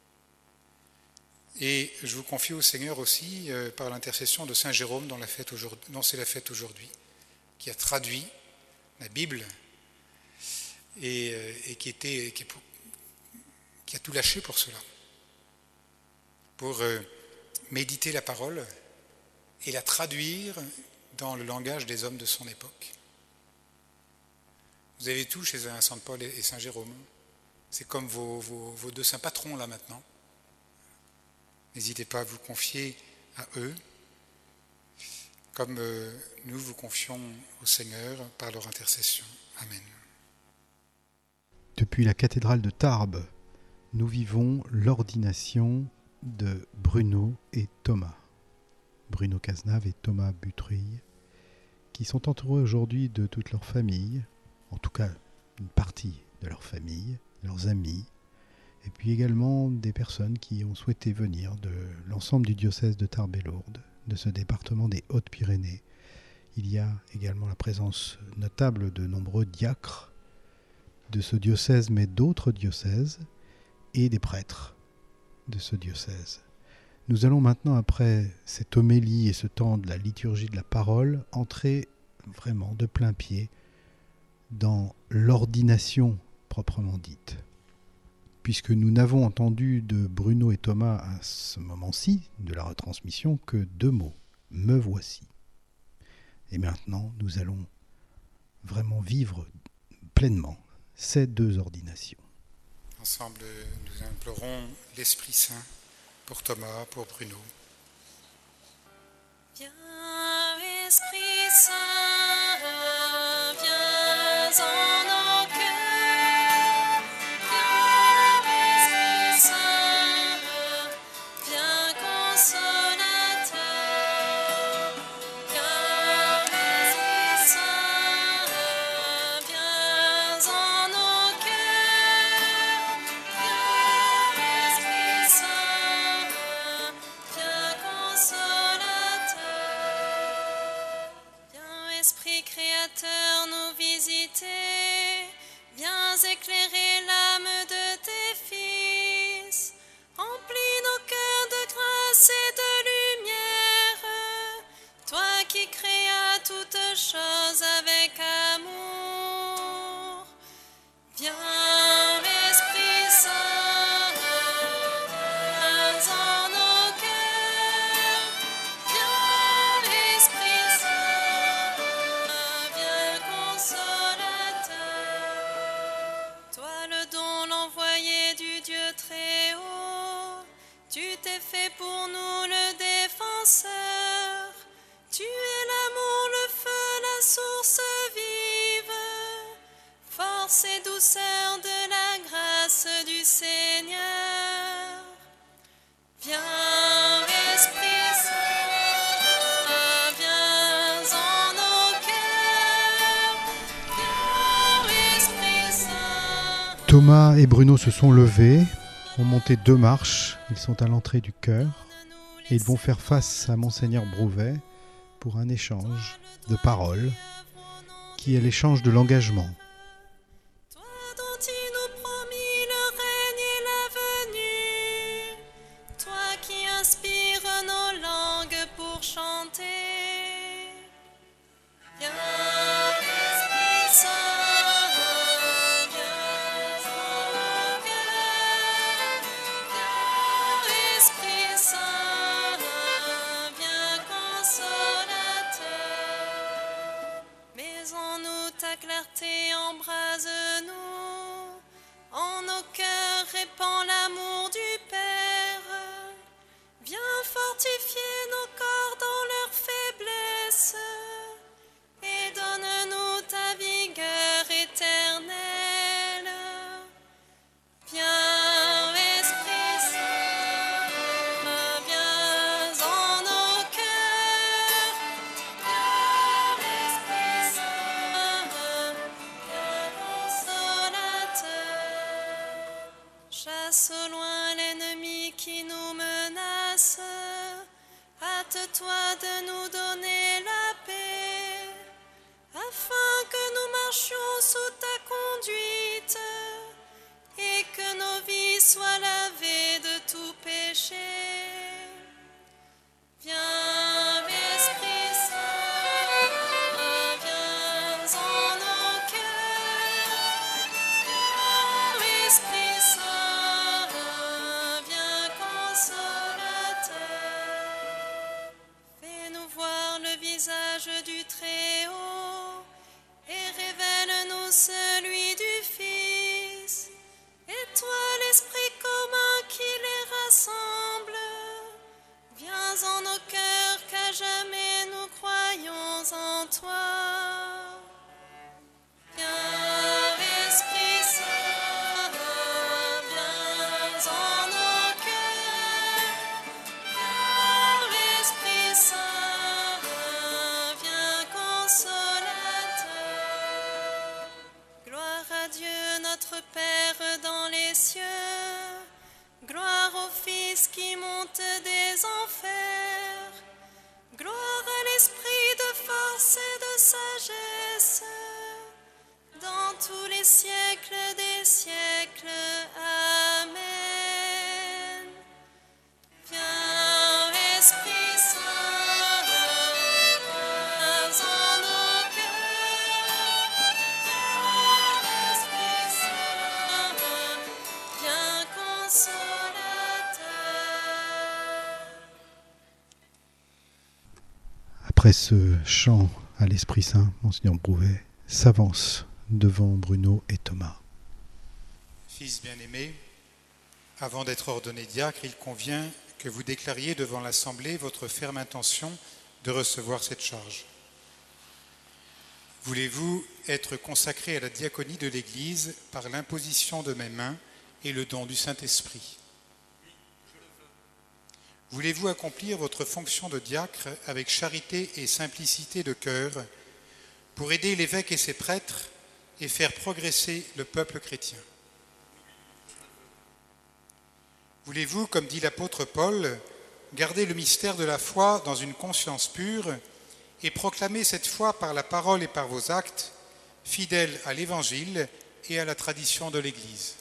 Et je vous confie au Seigneur aussi euh, par l'intercession de saint Jérôme dont, la fête dont c'est la fête aujourd'hui, qui a traduit la Bible et, euh, et qui, était, qui, qui a tout lâché pour cela, pour euh, méditer la parole et la traduire dans le langage des hommes de son époque. Vous avez tout chez saint Paul et saint Jérôme. C'est comme vos, vos, vos deux saints patrons là maintenant. N'hésitez pas à vous confier à eux, comme euh, nous vous confions au Seigneur par leur intercession. Amen. Depuis la cathédrale de Tarbes, nous vivons l'ordination de Bruno et Thomas. Bruno Cazenave et Thomas Butruille, qui sont entourés aujourd'hui de toute leur famille, en tout cas une partie de leur famille, leurs amis, et puis également des personnes qui ont souhaité venir de l'ensemble du diocèse de Tarbes et Lourdes, de ce département des Hautes-Pyrénées. Il y a également la présence notable de nombreux diacres de ce diocèse, mais d'autres diocèses, et des prêtres de ce diocèse. Nous allons maintenant, après cette homélie et ce temps de la liturgie de la parole, entrer vraiment de plein pied dans l'ordination proprement dite. Puisque nous n'avons entendu de Bruno et Thomas à ce moment-ci de la retransmission que deux mots, « me voici ». Et maintenant, nous allons vraiment vivre pleinement ces deux ordinations. Ensemble, nous implorons l'Esprit Saint pour Thomas, pour Bruno. Viens, Esprit Saint, viens en nos cœurs. Viens, Esprit Saint, viens consolateur. Viens, Esprit Saint, viens en nos cœurs. Viens, Esprit Saint, viens consolateur. Viens, Esprit créateur, nous visiter. Viens éclairer l'âme de tes fils. Remplis nos cœurs de grâce et de lumière. Toi qui créas toutes choses avec amour. Viens, Esprit Saint, viens en nos cœurs. Viens, Esprit Saint, viens consolateur. Toi le don, l'envoyé du Dieu très haut, tu t'es fait pour nous le défenseur. Tu es l'amour, le feu, la source vive, force et douceur de la grâce du Seigneur. Viens, Esprit Saint, viens en nos cœurs. Viens, Esprit Saint. Thomas et Bruno se sont levés, ont monté deux marches, ils sont à l'entrée du chœur, et ils vont faire face à Monseigneur Brouvet pour un échange de paroles, qui est l'échange de l'engagement. Toi dont tu nous promis le règne et la venue, toi qui inspires nos langues pour chanter. Viens, Esprit Saint, viens en nos cœurs. Viens, Esprit Saint, viens consolateur. Mets en nous ta clarté, embrase-nous. En nos cœurs, répands l'amour du Père. Viens fortifier nos corps dans leur faiblesse. Et donne-nous ta vigueur éternelle. Viens, Esprit Saint, viens en nos cœurs. Viens, Esprit Saint, viens consolateur. Chasse au loin l'ennemi qui nous menace. Hâte-toi de nous donner la paix, afin que nous marchions sous ta conduite et que nos vies soient lavées de tout péché. Viens, Esprit Saint, viens en nos cœurs. Viens, Esprit Saint, viens consolateur. Fais-nous voir le visage du Très-Haut et révèle-nous celui du Fils. Et Après ce chant à l'Esprit Saint, Monseigneur Brouvet s'avance devant Bruno et Thomas. Fils bien-aimé, avant d'être ordonné diacre, il convient que vous déclariez devant l'Assemblée votre ferme intention de recevoir cette charge. Voulez-vous être consacré à la diaconie de l'Église par l'imposition de mes mains et le don du Saint-Esprit? Voulez-vous accomplir votre fonction de diacre avec charité et simplicité de cœur pour aider l'évêque et ses prêtres et faire progresser le peuple chrétien? Voulez-vous, comme dit l'apôtre Paul, garder le mystère de la foi dans une conscience pure et proclamer cette foi par la parole et par vos actes, fidèles à l'Évangile et à la tradition de l'Église?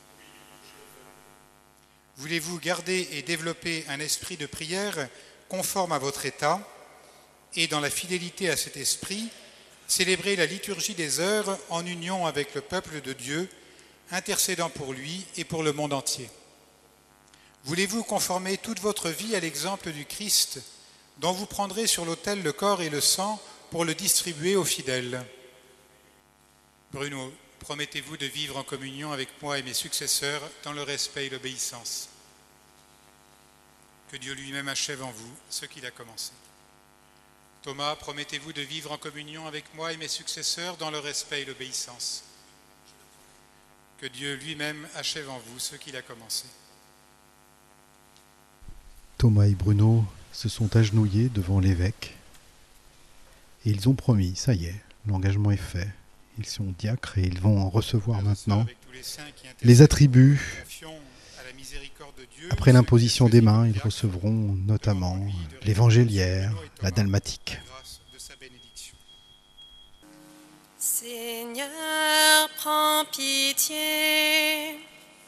Voulez-vous garder et développer un esprit de prière conforme à votre état et, dans la fidélité à cet esprit, célébrer la liturgie des heures en union avec le peuple de Dieu, intercédant pour lui et pour le monde entier? Voulez-vous conformer toute votre vie à l'exemple du Christ, dont vous prendrez sur l'autel le corps et le sang pour le distribuer aux fidèles? Bruno, promettez-vous de vivre en communion avec moi et mes successeurs dans le respect et l'obéissance? Que Dieu lui-même achève en vous ce qu'il a commencé. Thomas, promettez-vous de vivre en communion avec moi et mes successeurs dans le respect et l'obéissance? Que Dieu lui-même achève en vous ce qu'il a commencé. Thomas et Bruno se sont agenouillés devant l'évêque et ils ont promis, ça y est, l'engagement est fait. Ils sont diacres et ils vont en recevoir maintenant les attributs. Après l'imposition des mains, ils recevront notamment l'évangéliaire, la dalmatique. Seigneur, prends pitié.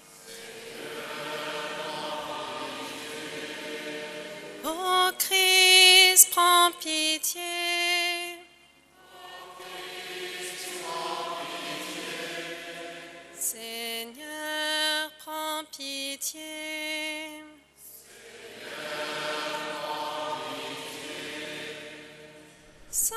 Ô Christ, prends pitié. Seigneur, prends pitié. Sainte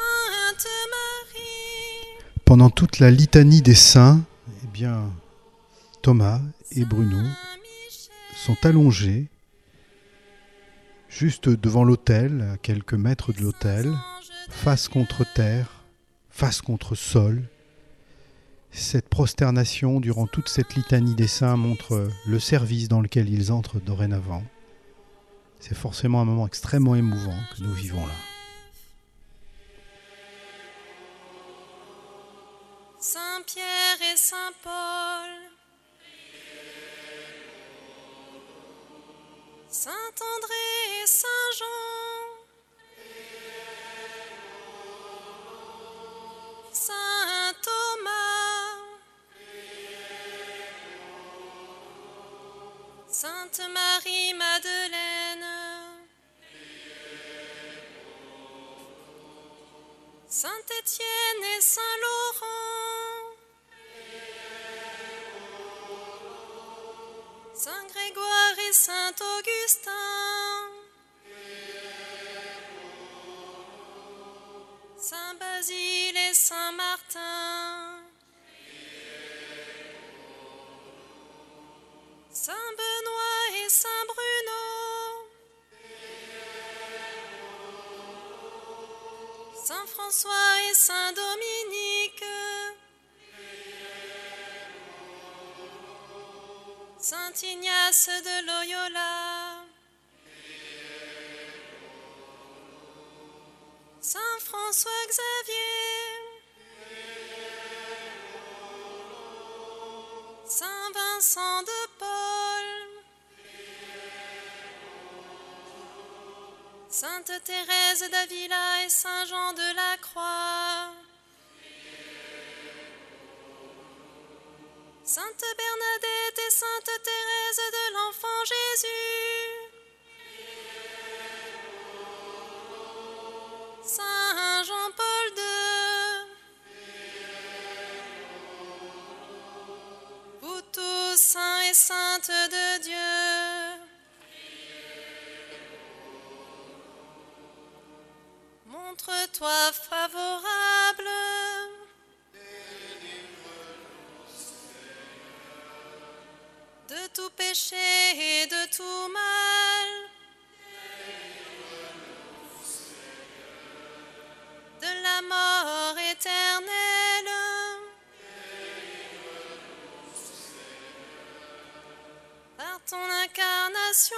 Marie. Pendant toute la litanie des saints, eh bien, Thomas et Bruno sont allongés juste devant l'autel, à quelques mètres de l'autel, face contre terre, face contre sol. Cette prosternation durant toute cette litanie des saints montre le service dans lequel ils entrent dorénavant. C'est forcément un moment extrêmement émouvant que nous vivons là. Saint Pierre et Saint Paul, Saint André et Saint Jean, Saint Thomas, Sainte Marie-Madeleine, Saint Étienne et Saint Laurent, Saint Grégoire et Saint Augustin, Saint Basile et Saint Martin, Saint Benoît et Saint Bruno, Saint François et Saint Dominique, Saint Ignace de Loyola, Saint François Xavier, Saint Vincent de Paul, Sainte Thérèse d'Avila et Saint Jean de la Croix, Sainte Bernadette et Sainte Thérèse de l'Enfant Jésus, Saint Jean-Paul deux, vous tous saints et saintes de Dieu, mon contre toi favorable. De tout péché et de tout mal. De la mort éternelle. Par ton incarnation,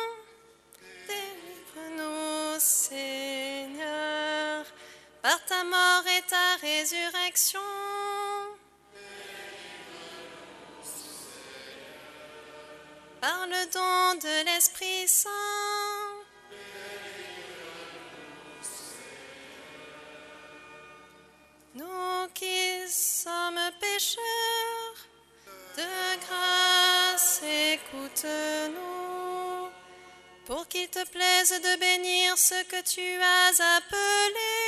délivre-nous, Seigneur. Par ta mort et ta résurrection. Par le don de l'Esprit Saint. Nous qui sommes pécheurs, de grâce écoute-nous, pour qu'il te plaise de bénir ce que tu as appelé.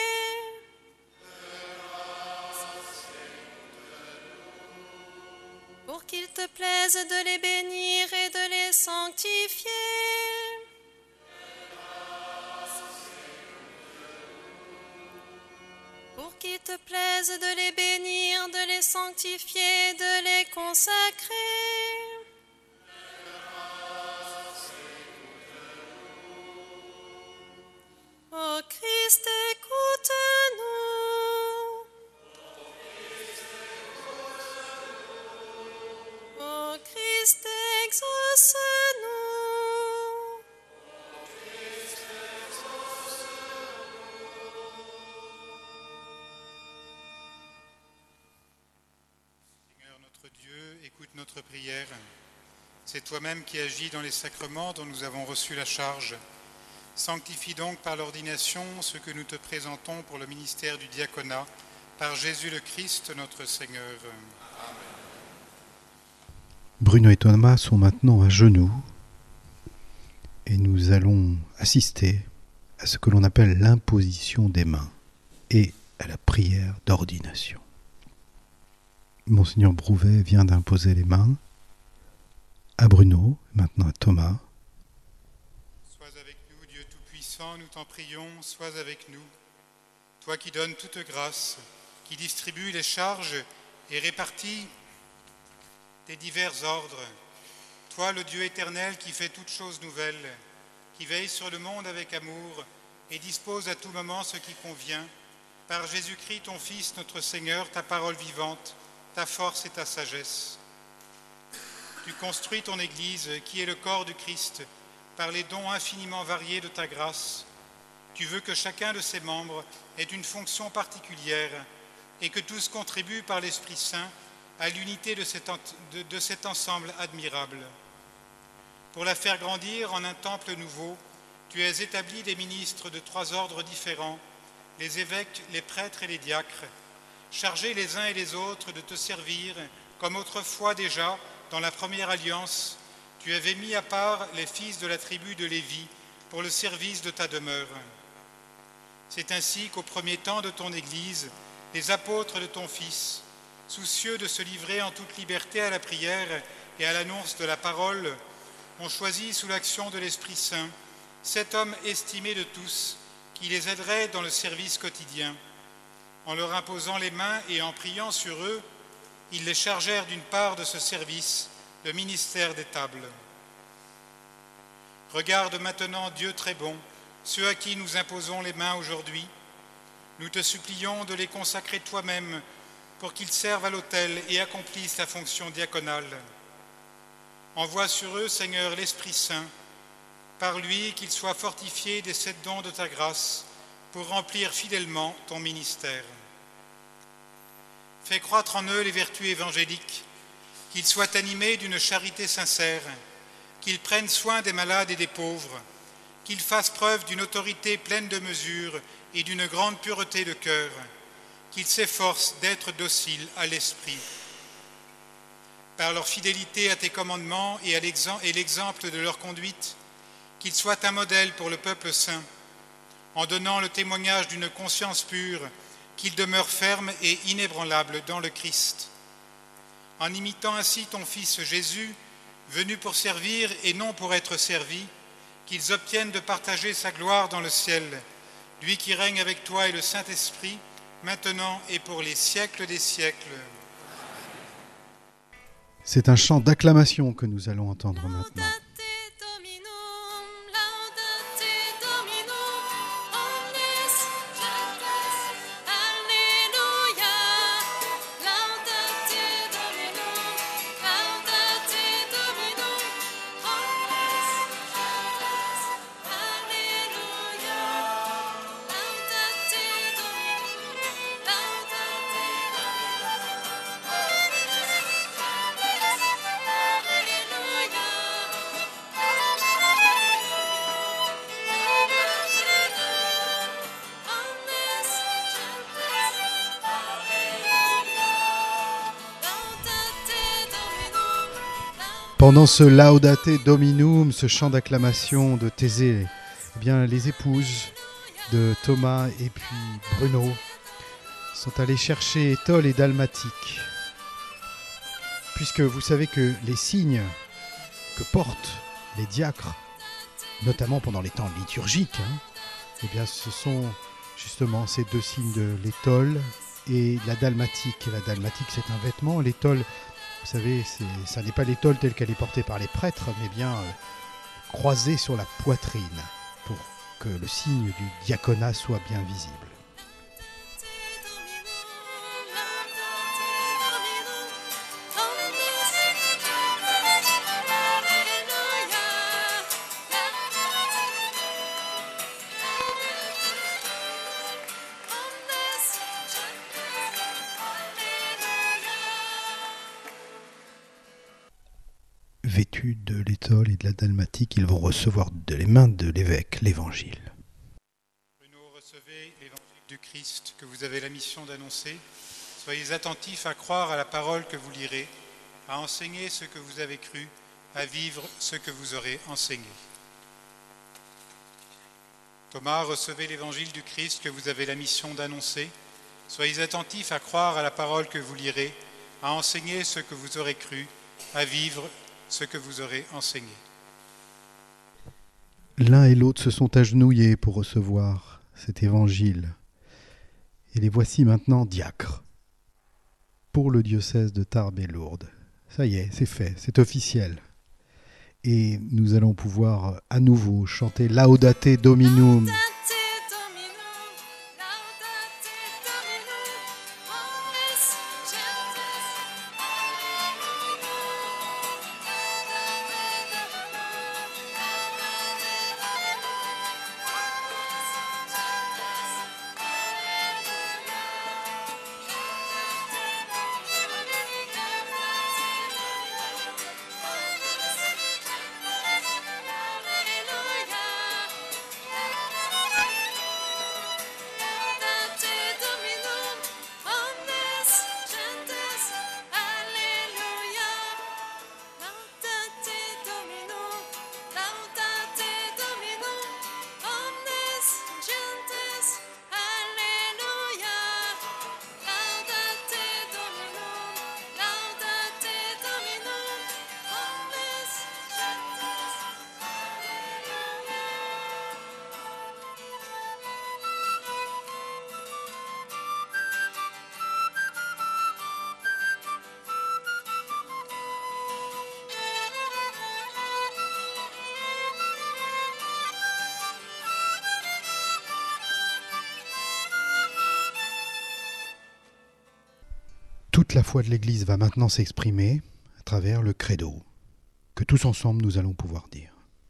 Pour qu'il te plaise de les bénir et de les sanctifier. Pour qu'il te plaise de les bénir, de les sanctifier, de les consacrer. Ô Christ, écoute-nous. Ô Christ, exauce-nous. Seigneur notre Dieu, écoute notre prière. C'est toi-même qui agis dans les sacrements dont nous avons reçu la charge. Sanctifie donc par l'ordination ce que nous te présentons pour le ministère du diaconat, par Jésus le Christ notre Seigneur. Amen. Bruno et Thomas sont maintenant à genoux et nous allons assister à ce que l'on appelle l'imposition des mains et à la prière d'ordination. Monseigneur Brouvet vient d'imposer les mains à Bruno, maintenant à Thomas. Sois avec nous, Dieu Tout-Puissant, nous t'en prions, sois avec nous. Toi qui donnes toute grâce, qui distribues les charges et répartis tes divers ordres. Toi, le Dieu éternel qui fait toutes choses nouvelles, qui veille sur le monde avec amour et dispose à tout moment ce qui convient, par Jésus-Christ, ton Fils, notre Seigneur, ta parole vivante, ta force et ta sagesse. Tu construis ton Église, qui est le corps du Christ, par les dons infiniment variés de ta grâce. Tu veux que chacun de ses membres ait une fonction particulière et que tous contribuent par l'Esprit Saint à l'unité de cet, de, de cet ensemble admirable. Pour la faire grandir en un temple nouveau, tu as établi des ministres de trois ordres différents, les évêques, les prêtres et les diacres, chargés les uns et les autres de te servir, comme autrefois déjà, dans la première alliance, tu avais mis à part les fils de la tribu de Lévi pour le service de ta demeure. C'est ainsi qu'au premier temps de ton Église, les apôtres de ton Fils, soucieux de se livrer en toute liberté à la prière et à l'annonce de la parole, ont choisi sous l'action de l'Esprit Saint sept hommes estimés de tous qui les aideraient dans le service quotidien. En leur imposant les mains et en priant sur eux, ils les chargèrent d'une part de ce service, le ministère des tables. Regarde maintenant, Dieu très bon, ceux à qui nous imposons les mains aujourd'hui. Nous te supplions de les consacrer toi-même pour qu'ils servent à l'autel et accomplissent la fonction diaconale. Envoie sur eux, Seigneur, l'Esprit Saint, par lui qu'ils soient fortifiés des sept dons de ta grâce pour remplir fidèlement ton ministère. Fais croître en eux les vertus évangéliques, qu'ils soient animés d'une charité sincère, qu'ils prennent soin des malades et des pauvres, qu'ils fassent preuve d'une autorité pleine de mesure et d'une grande pureté de cœur, qu'ils s'efforcent d'être dociles à l'Esprit. Par leur fidélité à tes commandements et à l'exemple de leur conduite, qu'ils soient un modèle pour le peuple saint, en donnant le témoignage d'une conscience pure, qu'ils demeurent fermes et inébranlables dans le Christ. En imitant ainsi ton Fils Jésus, venu pour servir et non pour être servi, qu'ils obtiennent de partager sa gloire dans le ciel, lui qui règne avec toi et le Saint-Esprit, maintenant et pour les siècles des siècles. C'est un chant d'acclamation que nous allons entendre maintenant. Pendant ce Laudate Dominum, ce chant d'acclamation de Thésée, eh bien, les épouses de Thomas et puis Bruno sont allées chercher Étole et Dalmatique. Puisque vous savez que les signes que portent les diacres, notamment pendant les temps liturgiques, hein, eh bien, ce sont justement ces deux signes de l'étole et la dalmatique. Et la dalmatique, c'est un vêtement. L'étole, vous savez, c'est, ça n'est pas l'étole telle qu'elle est portée par les prêtres, mais bien euh, croisée sur la poitrine pour que le signe du diaconat soit bien visible. Vêtus de l'étole et de la dalmatique, ils vont recevoir de les mains de l'évêque l'évangile. Bruno, recevez l'évangile du Christ que vous avez la mission d'annoncer. Soyez attentifs à croire à la parole que vous lirez, à enseigner ce que vous avez cru, à vivre ce que vous aurez enseigné. Thomas, recevez l'évangile du Christ que vous avez la mission d'annoncer. Soyez attentifs à croire à la parole que vous lirez, à enseigner ce que vous aurez cru, à vivre ce que vous aurez enseigné. L'un et l'autre se sont agenouillés pour recevoir cet évangile. Et les voici maintenant diacres pour le diocèse de Tarbes et Lourdes. Ça y est, c'est fait, c'est officiel. Et nous allons pouvoir à nouveau chanter Laudate Dominum. Toute la foi de l'Église va maintenant s'exprimer à travers le credo, que tous ensemble nous allons pouvoir dire.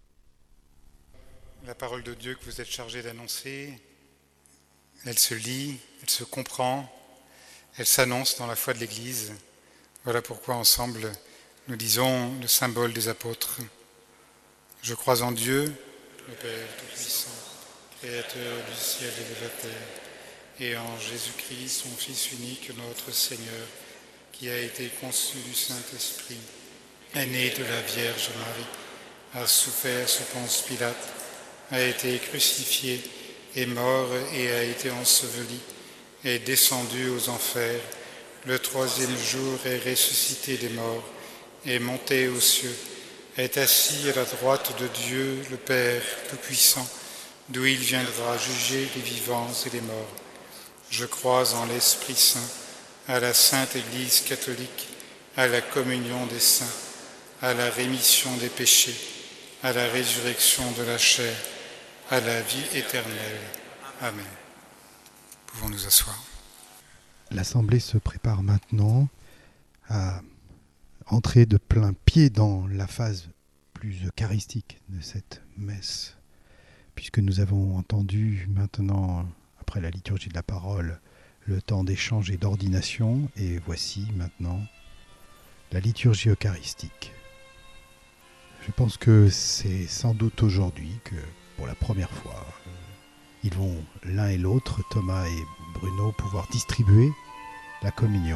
La parole de Dieu que vous êtes chargés d'annoncer, elle se lit, elle se comprend, elle s'annonce dans la foi de l'Église. Voilà pourquoi ensemble nous disons le symbole des apôtres. Je crois en Dieu, le Père Tout-Puissant, Créateur du ciel et de la terre, et en Jésus-Christ, son Fils unique, notre Seigneur, qui a été conçu du Saint-Esprit, est né de la Vierge Marie, a souffert sous Ponce Pilate, a été crucifié, est mort et a été enseveli, est descendu aux enfers, le troisième jour est ressuscité des morts, est monté aux cieux, est assis à la droite de Dieu, le Père Tout-Puissant. d'où il viendra juger les vivants et les morts. Je crois en l'Esprit Saint, à la Sainte Église catholique, à la communion des saints, à la rémission des péchés, à la résurrection de la chair, à la vie éternelle. Amen. Pouvons nous asseoir. L'Assemblée se prépare maintenant à entrer de plein pied dans la phase plus eucharistique de cette messe, puisque nous avons entendu maintenant, après la liturgie de la parole, le temps d'échange et d'ordination, et voici maintenant la liturgie eucharistique. Je pense que c'est sans doute aujourd'hui que, pour la première fois, ils vont l'un et l'autre, Thomas et Bruno, pouvoir distribuer la communion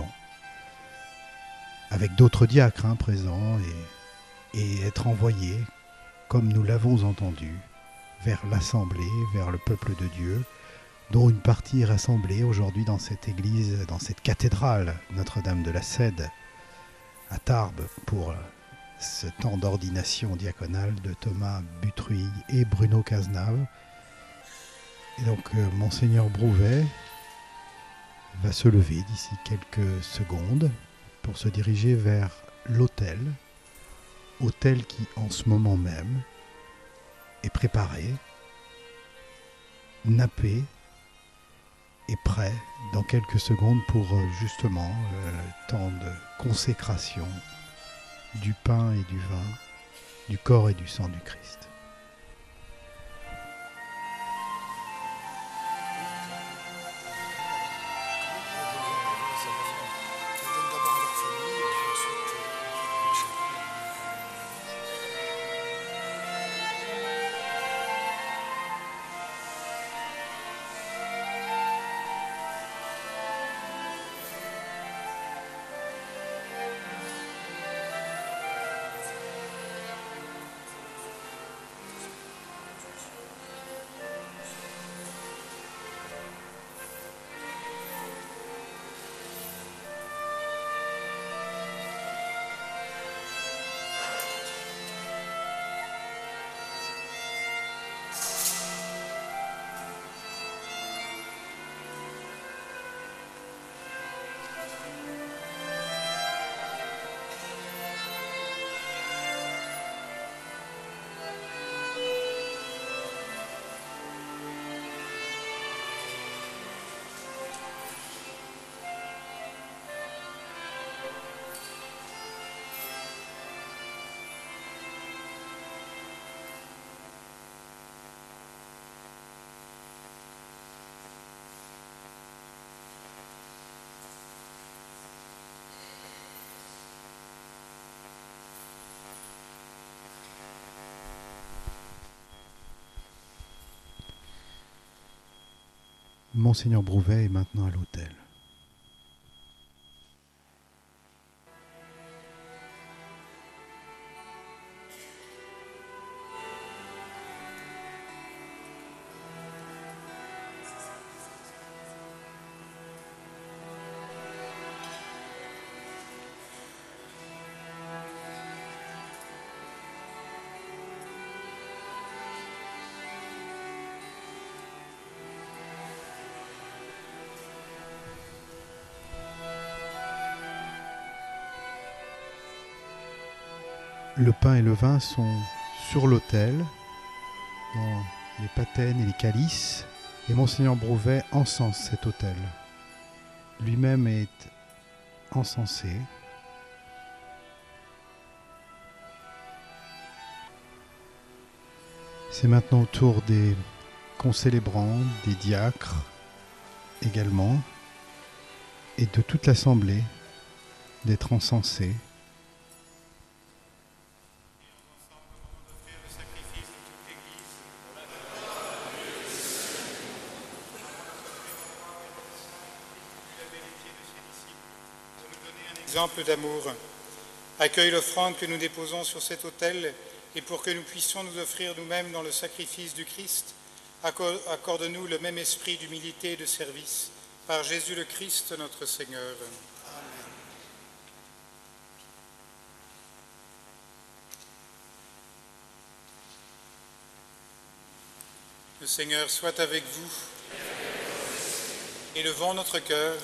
avec d'autres diacres hein, présents et, et être envoyés, comme nous l'avons entendu, vers l'Assemblée, vers le peuple de Dieu, dont une partie est rassemblée aujourd'hui dans cette église, dans cette cathédrale Notre-Dame de la Cède, à Tarbes, pour ce temps d'ordination diaconale de Thomas Butruy et Bruno Cazenave. Et donc, euh, Monseigneur Brouvet va se lever d'ici quelques secondes pour se diriger vers l'autel, autel qui, en ce moment même, est préparé, nappé et prêt dans quelques secondes pour euh, justement euh, le temps de consécration du pain et du vin, du corps et du sang du Christ. Monseigneur Brouvet est maintenant à l'autel. Le pain et le vin sont sur l'autel, dans les patènes et les calices, et Monseigneur Brouvet encense cet autel. Lui-même est encensé. C'est maintenant au tour des concélébrants, des diacres également, et de toute l'Assemblée d'être encensés. Exemple d'amour. Accueille l'offrande que nous déposons sur cet autel et pour que nous puissions nous offrir nous-mêmes dans le sacrifice du Christ, accorde-nous le même esprit d'humilité et de service. Par Jésus le Christ, notre Seigneur. Amen. Le Seigneur soit avec vous. Élevons notre cœur.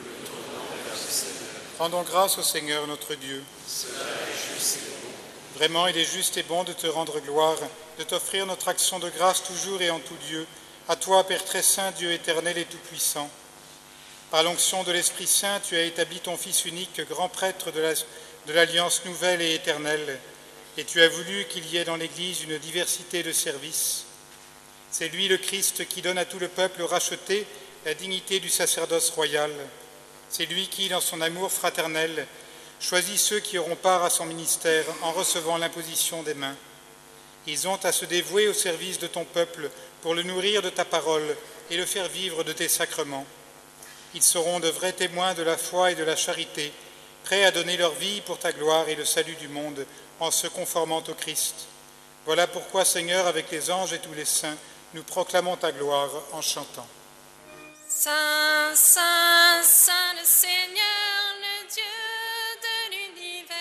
Rendons grâce au Seigneur notre Dieu. Vraiment, il est juste et bon de te rendre gloire, de t'offrir notre action de grâce toujours et en tout lieu, à toi, Père très saint, Dieu éternel et tout-puissant. Par l'onction de l'Esprit Saint, tu as établi ton Fils unique, grand prêtre de, la, de l'Alliance nouvelle et éternelle, et tu as voulu qu'il y ait dans l'Église une diversité de services. C'est lui le Christ qui donne à tout le peuple racheté la dignité du sacerdoce royal. C'est lui qui, dans son amour fraternel, choisit ceux qui auront part à son ministère en recevant l'imposition des mains. Ils ont à se dévouer au service de ton peuple pour le nourrir de ta parole et le faire vivre de tes sacrements. Ils seront de vrais témoins de la foi et de la charité, prêts à donner leur vie pour ta gloire et le salut du monde en se conformant au Christ. Voilà pourquoi, Seigneur, avec les anges et tous les saints, nous proclamons ta gloire en chantant. Saint, Saint, Saint le Seigneur, le Dieu de l'univers.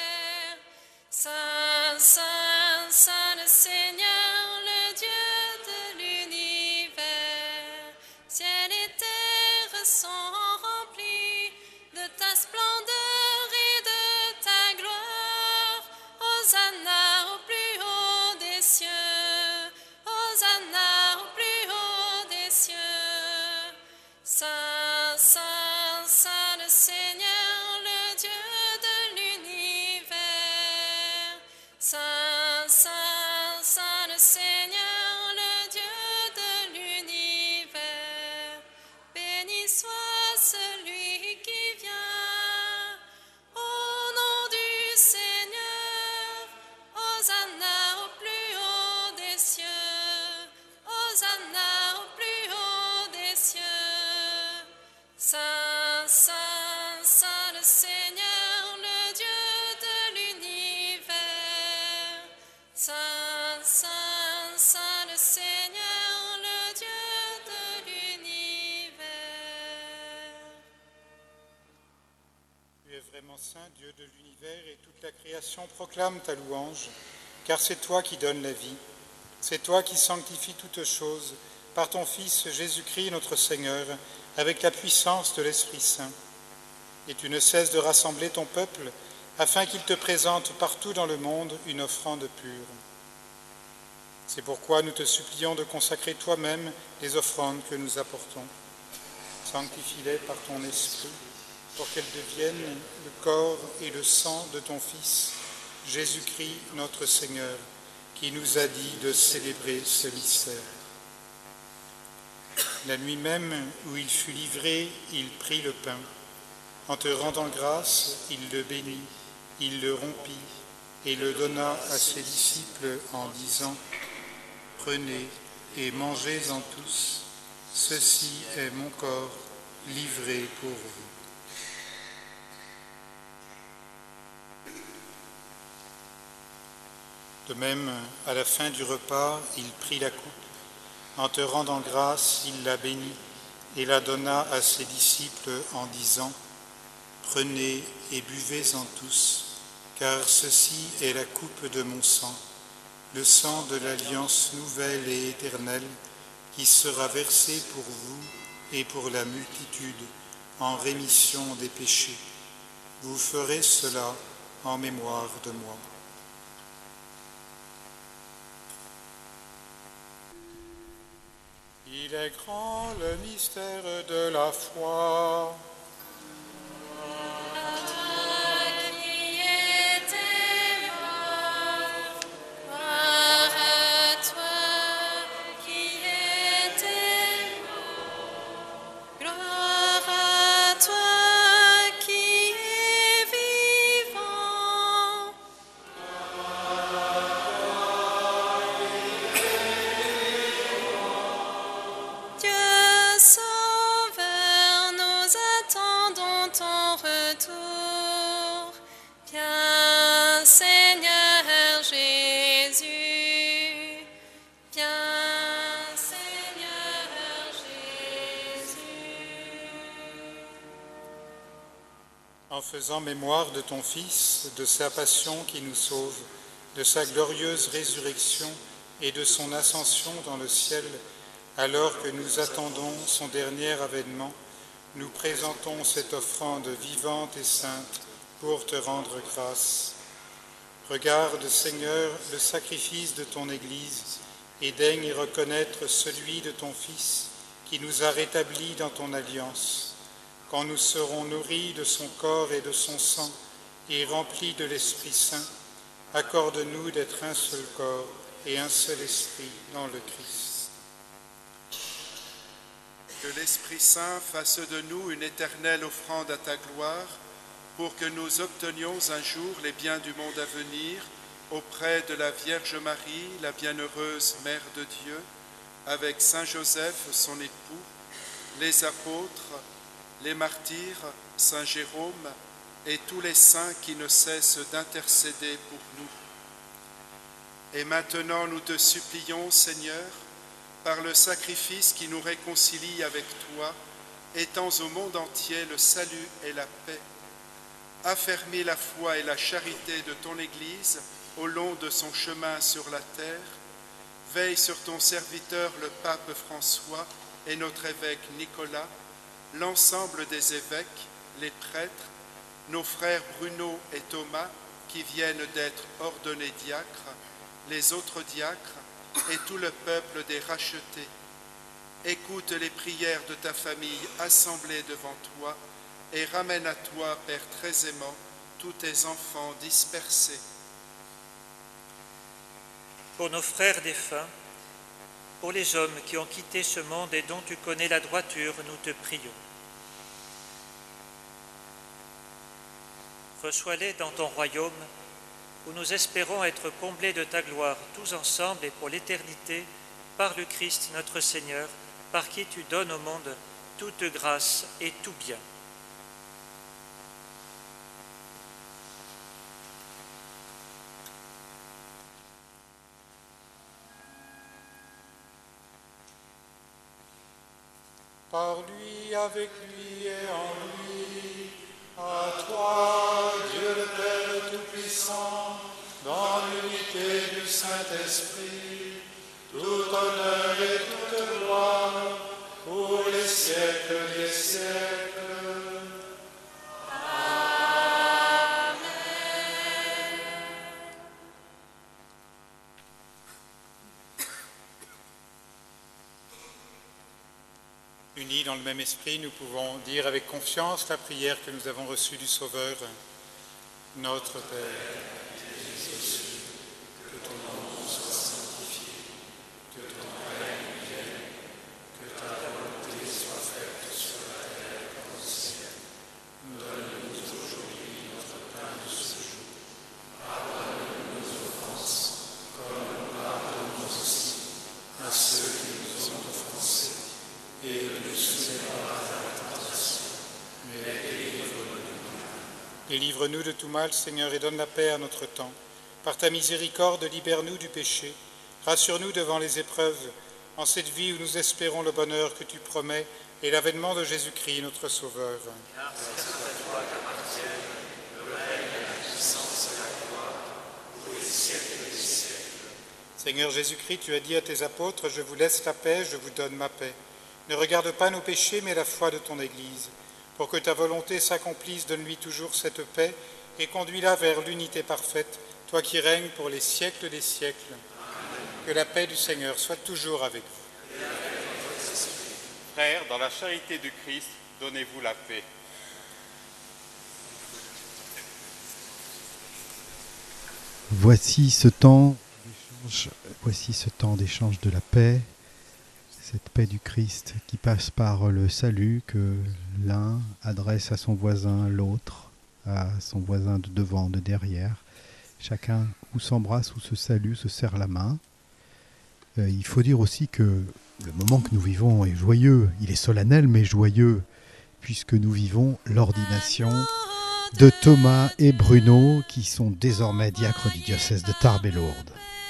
Saint, Saint, Saint le Seigneur, le Dieu de l'univers. Ciel et terre sont remplis de ta splendeur et de ta gloire. Hosanna au plus haut des cieux. Hosanna au plus haut des cieux. Saint, Saint, Saint le Seigneur, le Dieu de l'univers. Saint, Saint, Saint le Seigneur, le Dieu de l'univers. Béni soit celui qui vient au nom du Seigneur. Hosanna au plus haut des cieux. Hosanna au plus haut des cieux. Saint, Saint, Saint le Seigneur, le Dieu de l'univers. Saint, Saint, Saint le Seigneur, le Dieu de l'univers. Tu es vraiment saint, Dieu de l'univers, et toute la création proclame ta louange, car c'est toi qui donnes la vie. C'est toi qui sanctifies toutes choses par ton Fils Jésus-Christ notre Seigneur, avec la puissance de l'Esprit Saint. Et tu ne cesses de rassembler ton peuple afin qu'il te présente partout dans le monde une offrande pure. C'est pourquoi nous te supplions de consacrer toi-même les offrandes que nous apportons. Sanctifie-les par ton Esprit, pour qu'elles deviennent le corps et le sang de ton Fils, Jésus-Christ notre Seigneur, qui nous a dit de célébrer ce mystère. La nuit même où il fut livré, il prit le pain. En te rendant grâce, il le bénit, il le rompit et le donna à ses disciples en disant « Prenez et mangez-en tous, ceci est mon corps livré pour vous. » De même, à la fin du repas, il prit la coupe. En te rendant grâce, il la bénit et la donna à ses disciples en disant « Prenez et buvez-en tous, car ceci est la coupe de mon sang, le sang de l'alliance nouvelle et éternelle, qui sera versé pour vous et pour la multitude en rémission des péchés. Vous ferez cela en mémoire de moi. » Il est grand le mystère de la foi. En faisant mémoire de ton Fils, de sa passion qui nous sauve, de sa glorieuse résurrection et de son ascension dans le ciel, alors que nous attendons son dernier avènement, nous présentons cette offrande vivante et sainte pour te rendre grâce. Regarde, Seigneur, le sacrifice de ton Église et daigne y reconnaître celui de ton Fils qui nous a rétablis dans ton alliance. Quand nous serons nourris de son corps et de son sang et remplis de l'Esprit Saint, accorde-nous d'être un seul corps et un seul esprit dans le Christ. Que l'Esprit Saint fasse de nous une éternelle offrande à ta gloire, pour que nous obtenions un jour les biens du monde à venir, auprès de la Vierge Marie, la bienheureuse Mère de Dieu, avec Saint Joseph, son époux, les apôtres, les martyrs, Saint Jérôme et tous les saints qui ne cessent d'intercéder pour nous. Et maintenant nous te supplions, Seigneur, par le sacrifice qui nous réconcilie avec toi, étends au monde entier le salut et la paix. Affermis la foi et la charité de ton Église au long de son chemin sur la terre. Veille sur ton serviteur le pape François et notre évêque Nicolas, l'ensemble des évêques, les prêtres, nos frères Bruno et Thomas qui viennent d'être ordonnés diacres, les autres diacres et tout le peuple des rachetés. Écoute les prières de ta famille assemblée devant toi et ramène à toi, Père très aimant, tous tes enfants dispersés. Pour nos frères défunts, pour les hommes qui ont quitté ce monde et dont tu connais la droiture, nous te prions. Reçois-les dans ton royaume, où nous espérons être comblés de ta gloire, tous ensemble et pour l'éternité, par le Christ notre Seigneur, par qui tu donnes au monde toute grâce et tout bien. Par lui, avec lui et en lui, à toi, Dieu le Père Tout-Puissant, dans l'unité du Saint-Esprit, tout honneur et toute gloire, pour les siècles des siècles. Unis dans le même esprit, nous pouvons dire avec confiance la prière que nous avons reçue du Sauveur. Notre Père, Jésus, que ton nom soit sanctifié, que ton règne vienne, que ta volonté soit faite sur la terre comme au ciel. Donne-nous aujourd'hui notre pain de ce jour. Pardonne-nous nos offenses, comme nous pardonnons aussi à ceux qui nous ont offensés. Et ne nous soumets pas à la tentation, mais délivre-nous du mal. Délivre-nous de tout mal, Seigneur, et donne la paix à notre temps. Par ta miséricorde, libère-nous du péché. Rassure-nous devant les épreuves, en cette vie où nous espérons le bonheur que tu promets et l'avènement de Jésus-Christ, notre Sauveur. Car c'est à toi qu'appartiennent le règne et la puissance et la gloire pour les siècles des siècles. Seigneur Jésus-Christ, tu as dit à tes apôtres, je vous laisse la paix, je vous donne ma paix. Ne regarde pas nos péchés, mais la foi de ton Église. Pour que ta volonté s'accomplisse, donne-lui toujours cette paix et conduis-la vers l'unité parfaite, toi qui règnes pour les siècles des siècles. Amen. Que la paix du Seigneur soit toujours avec vous. Et avec votre esprit. Frères, dans la charité du Christ, donnez-vous la paix. Voici ce temps d'échange, voici ce temps d'échange de la paix. Cette paix du Christ qui passe par le salut que l'un adresse à son voisin, l'autre à son voisin de devant, de derrière. Chacun ou s'embrasse ou se salue, se serre la main. Euh, il faut dire aussi que le moment que nous vivons est joyeux, il est solennel mais joyeux, puisque nous vivons l'ordination de Thomas et Bruno, qui sont désormais diacres du diocèse de Tarbes et Lourdes.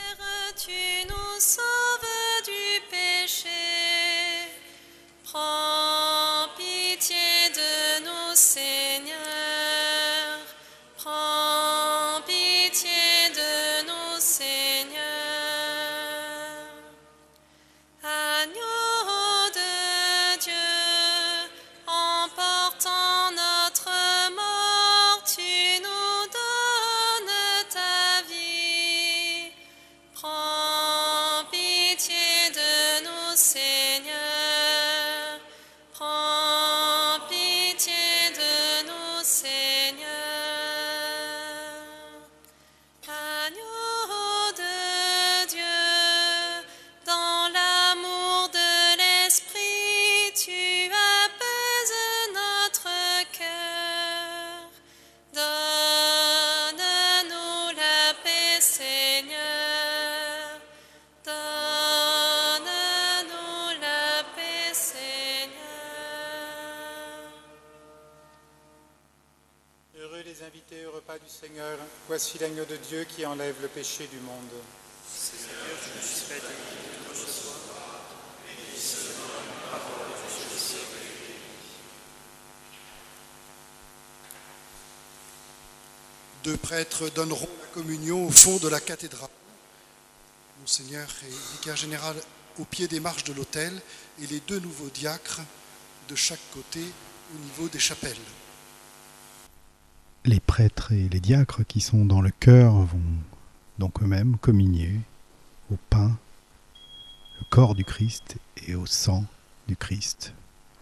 Prends pitié de nous, Seigneur. Prends pitié de nous, Seigneur. vous invitez au repas du Seigneur. Voici l'agneau de Dieu qui enlève le péché du monde. Seigneur, je ne suis pas digne de te recevoir, mais seulement la parole et je serai. Deux prêtres donneront la communion au fond de la cathédrale. Monseigneur est vicaire général au pied des marches de l'autel et les deux nouveaux diacres de chaque côté au niveau des chapelles. Les prêtres et les diacres qui sont dans le chœur vont donc eux-mêmes communier au pain, le corps du Christ et au sang du Christ.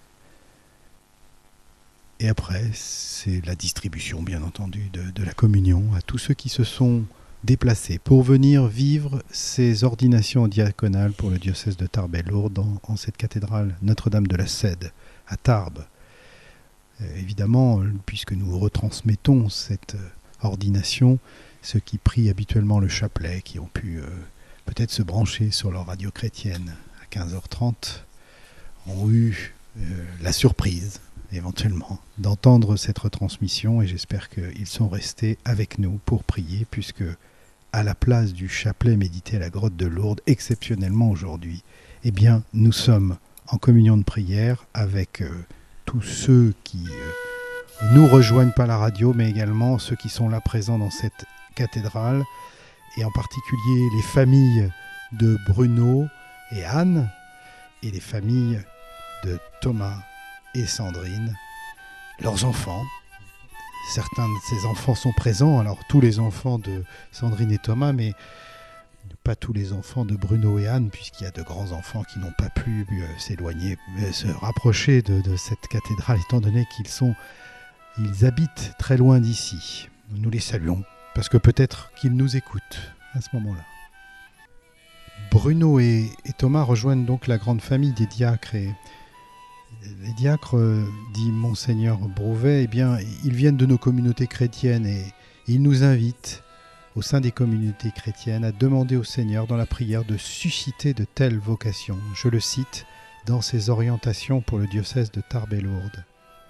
Et après, c'est la distribution, bien entendu, de, de la communion à tous ceux qui se sont déplacés pour venir vivre ces ordinations diaconales pour le diocèse de Tarbes et Lourdes en, en cette cathédrale Notre-Dame de la Cède à Tarbes. Euh, évidemment, puisque nous retransmettons cette euh, ordination, ceux qui prient habituellement le chapelet, qui ont pu euh, peut-être se brancher sur leur radio chrétienne à quinze heures trente, ont eu euh, la surprise éventuellement d'entendre cette retransmission et j'espère qu'ils sont restés avec nous pour prier puisque à la place du chapelet médité à la grotte de Lourdes, exceptionnellement aujourd'hui, eh bien nous sommes en communion de prière avec euh, tous ceux qui euh, nous rejoignent par la radio mais également ceux qui sont là présents dans cette cathédrale et en particulier les familles de Bruno et Anne et les familles de Thomas et Sandrine, leurs enfants. Certains de ces enfants sont présents, alors tous les enfants de Sandrine et Thomas, mais pas tous les enfants de Bruno et Anne, puisqu'il y a de grands enfants qui n'ont pas pu euh, s'éloigner, euh, se rapprocher de, de cette cathédrale, étant donné qu'ils sont, ils habitent très loin d'ici. Nous les saluons, parce que peut-être qu'ils nous écoutent à ce moment-là. Bruno et, et Thomas rejoignent donc la grande famille des diacres et les diacres, dit Monseigneur Brouvet, eh bien, ils viennent de nos communautés chrétiennes et ils nous invitent, au sein des communautés chrétiennes, à demander au Seigneur dans la prière de susciter de telles vocations. Je le cite dans ses orientations pour le diocèse de Tarbes et Lourdes.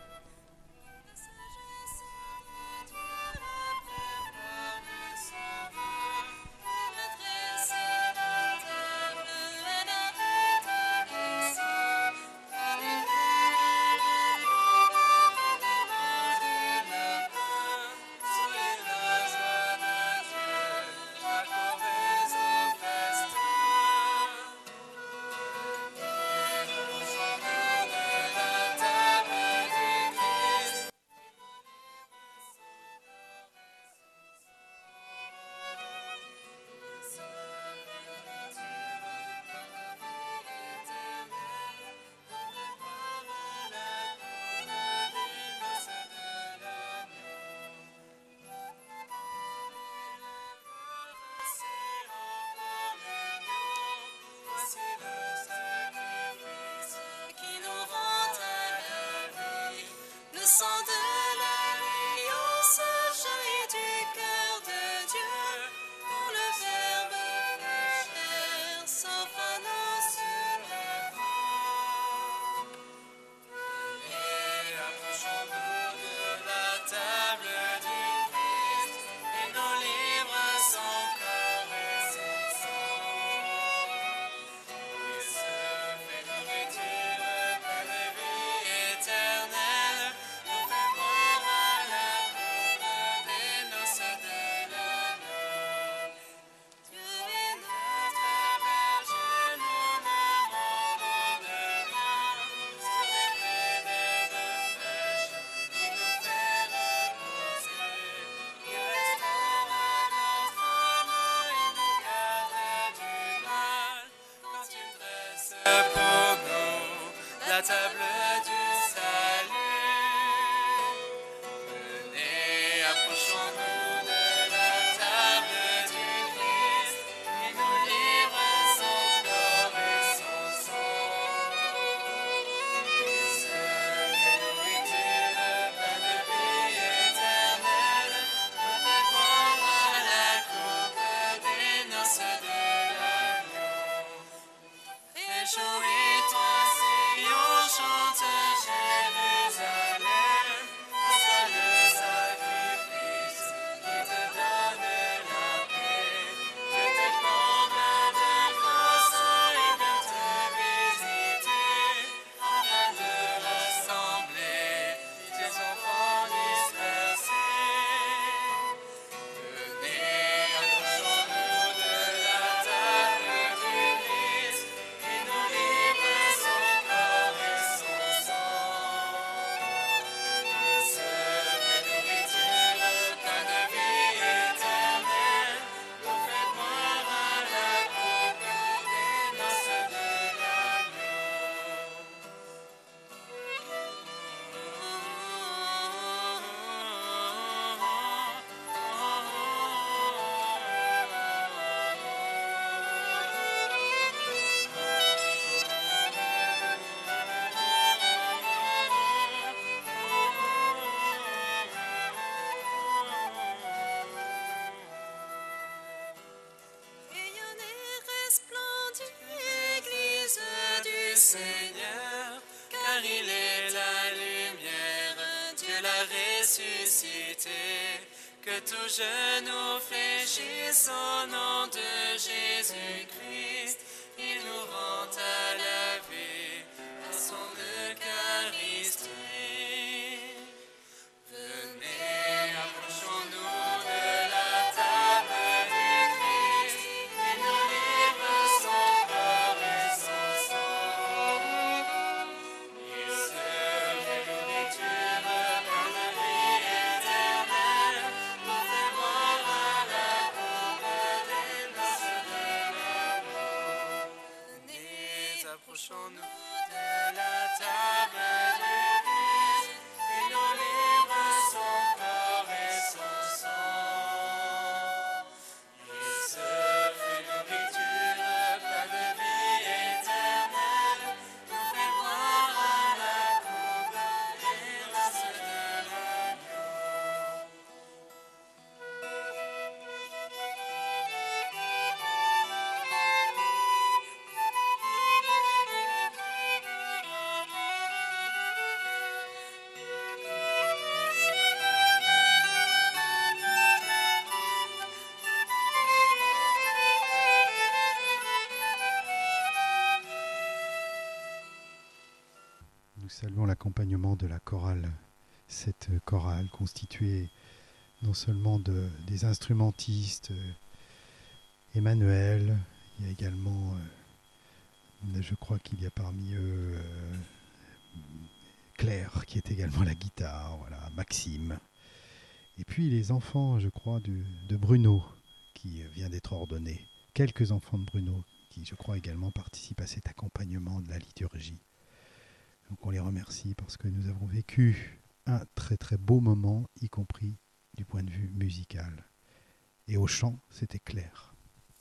la table du salut. Venez, approchons-nous de la table du Christ et nous livre son corps et son sang. Et ce qu'est nourriture, pain de vie éternelle, nous fait boire à la coupe des noces de l'agneau. Réjouis-toi, Sion, chante ressuscité, que tout genou fléchisse au nom de Jésus-Christ. Il nous rend à la vie à son Eucharistie. Venez, approchons-nous de la table du Christ, et nous livre son corps et son sang. Il se fait nourriture, pain de vie éternelle, pour faire boire à la coupe des noces de l'amour. Venez, approchons-nous de la table du Christ, et nous livre son corps et son sang. Il se fait nourriture, pain de vie éternelle, nous fait boire à la coupe des noces de l'agneau. Nous saluons l'accompagnement de la chorale, cette chorale constituée non seulement de, des instrumentistes, euh, Emmanuel, il y a également, euh, je crois qu'il y a parmi eux euh, Claire qui est également la guitare, voilà, Maxime. Et puis les enfants, je crois, de, de Bruno qui vient d'être ordonné. Quelques enfants de Bruno qui, je crois, également participent à cet accompagnement de la liturgie. Donc on les remercie parce que nous avons vécu un très très beau moment, y compris du point de vue musical. Et au chant, c'était clair.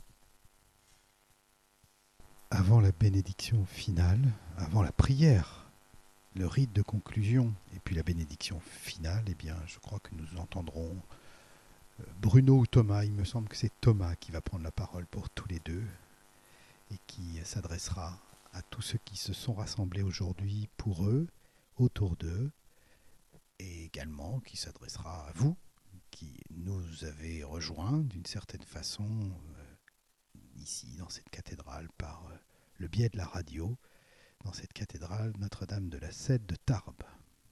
Avant la bénédiction finale, avant la prière, le rite de conclusion et puis la bénédiction finale, eh bien, je crois que nous entendrons Bruno ou Thomas. Il me semble que c'est Thomas qui va prendre la parole pour tous les deux et qui s'adressera à tous ceux qui se sont rassemblés aujourd'hui pour eux, autour d'eux, et également qui s'adressera à vous, qui nous avez rejoints d'une certaine façon euh, ici dans cette cathédrale par euh, le biais de la radio, dans cette cathédrale Notre-Dame de la Cède de Tarbes.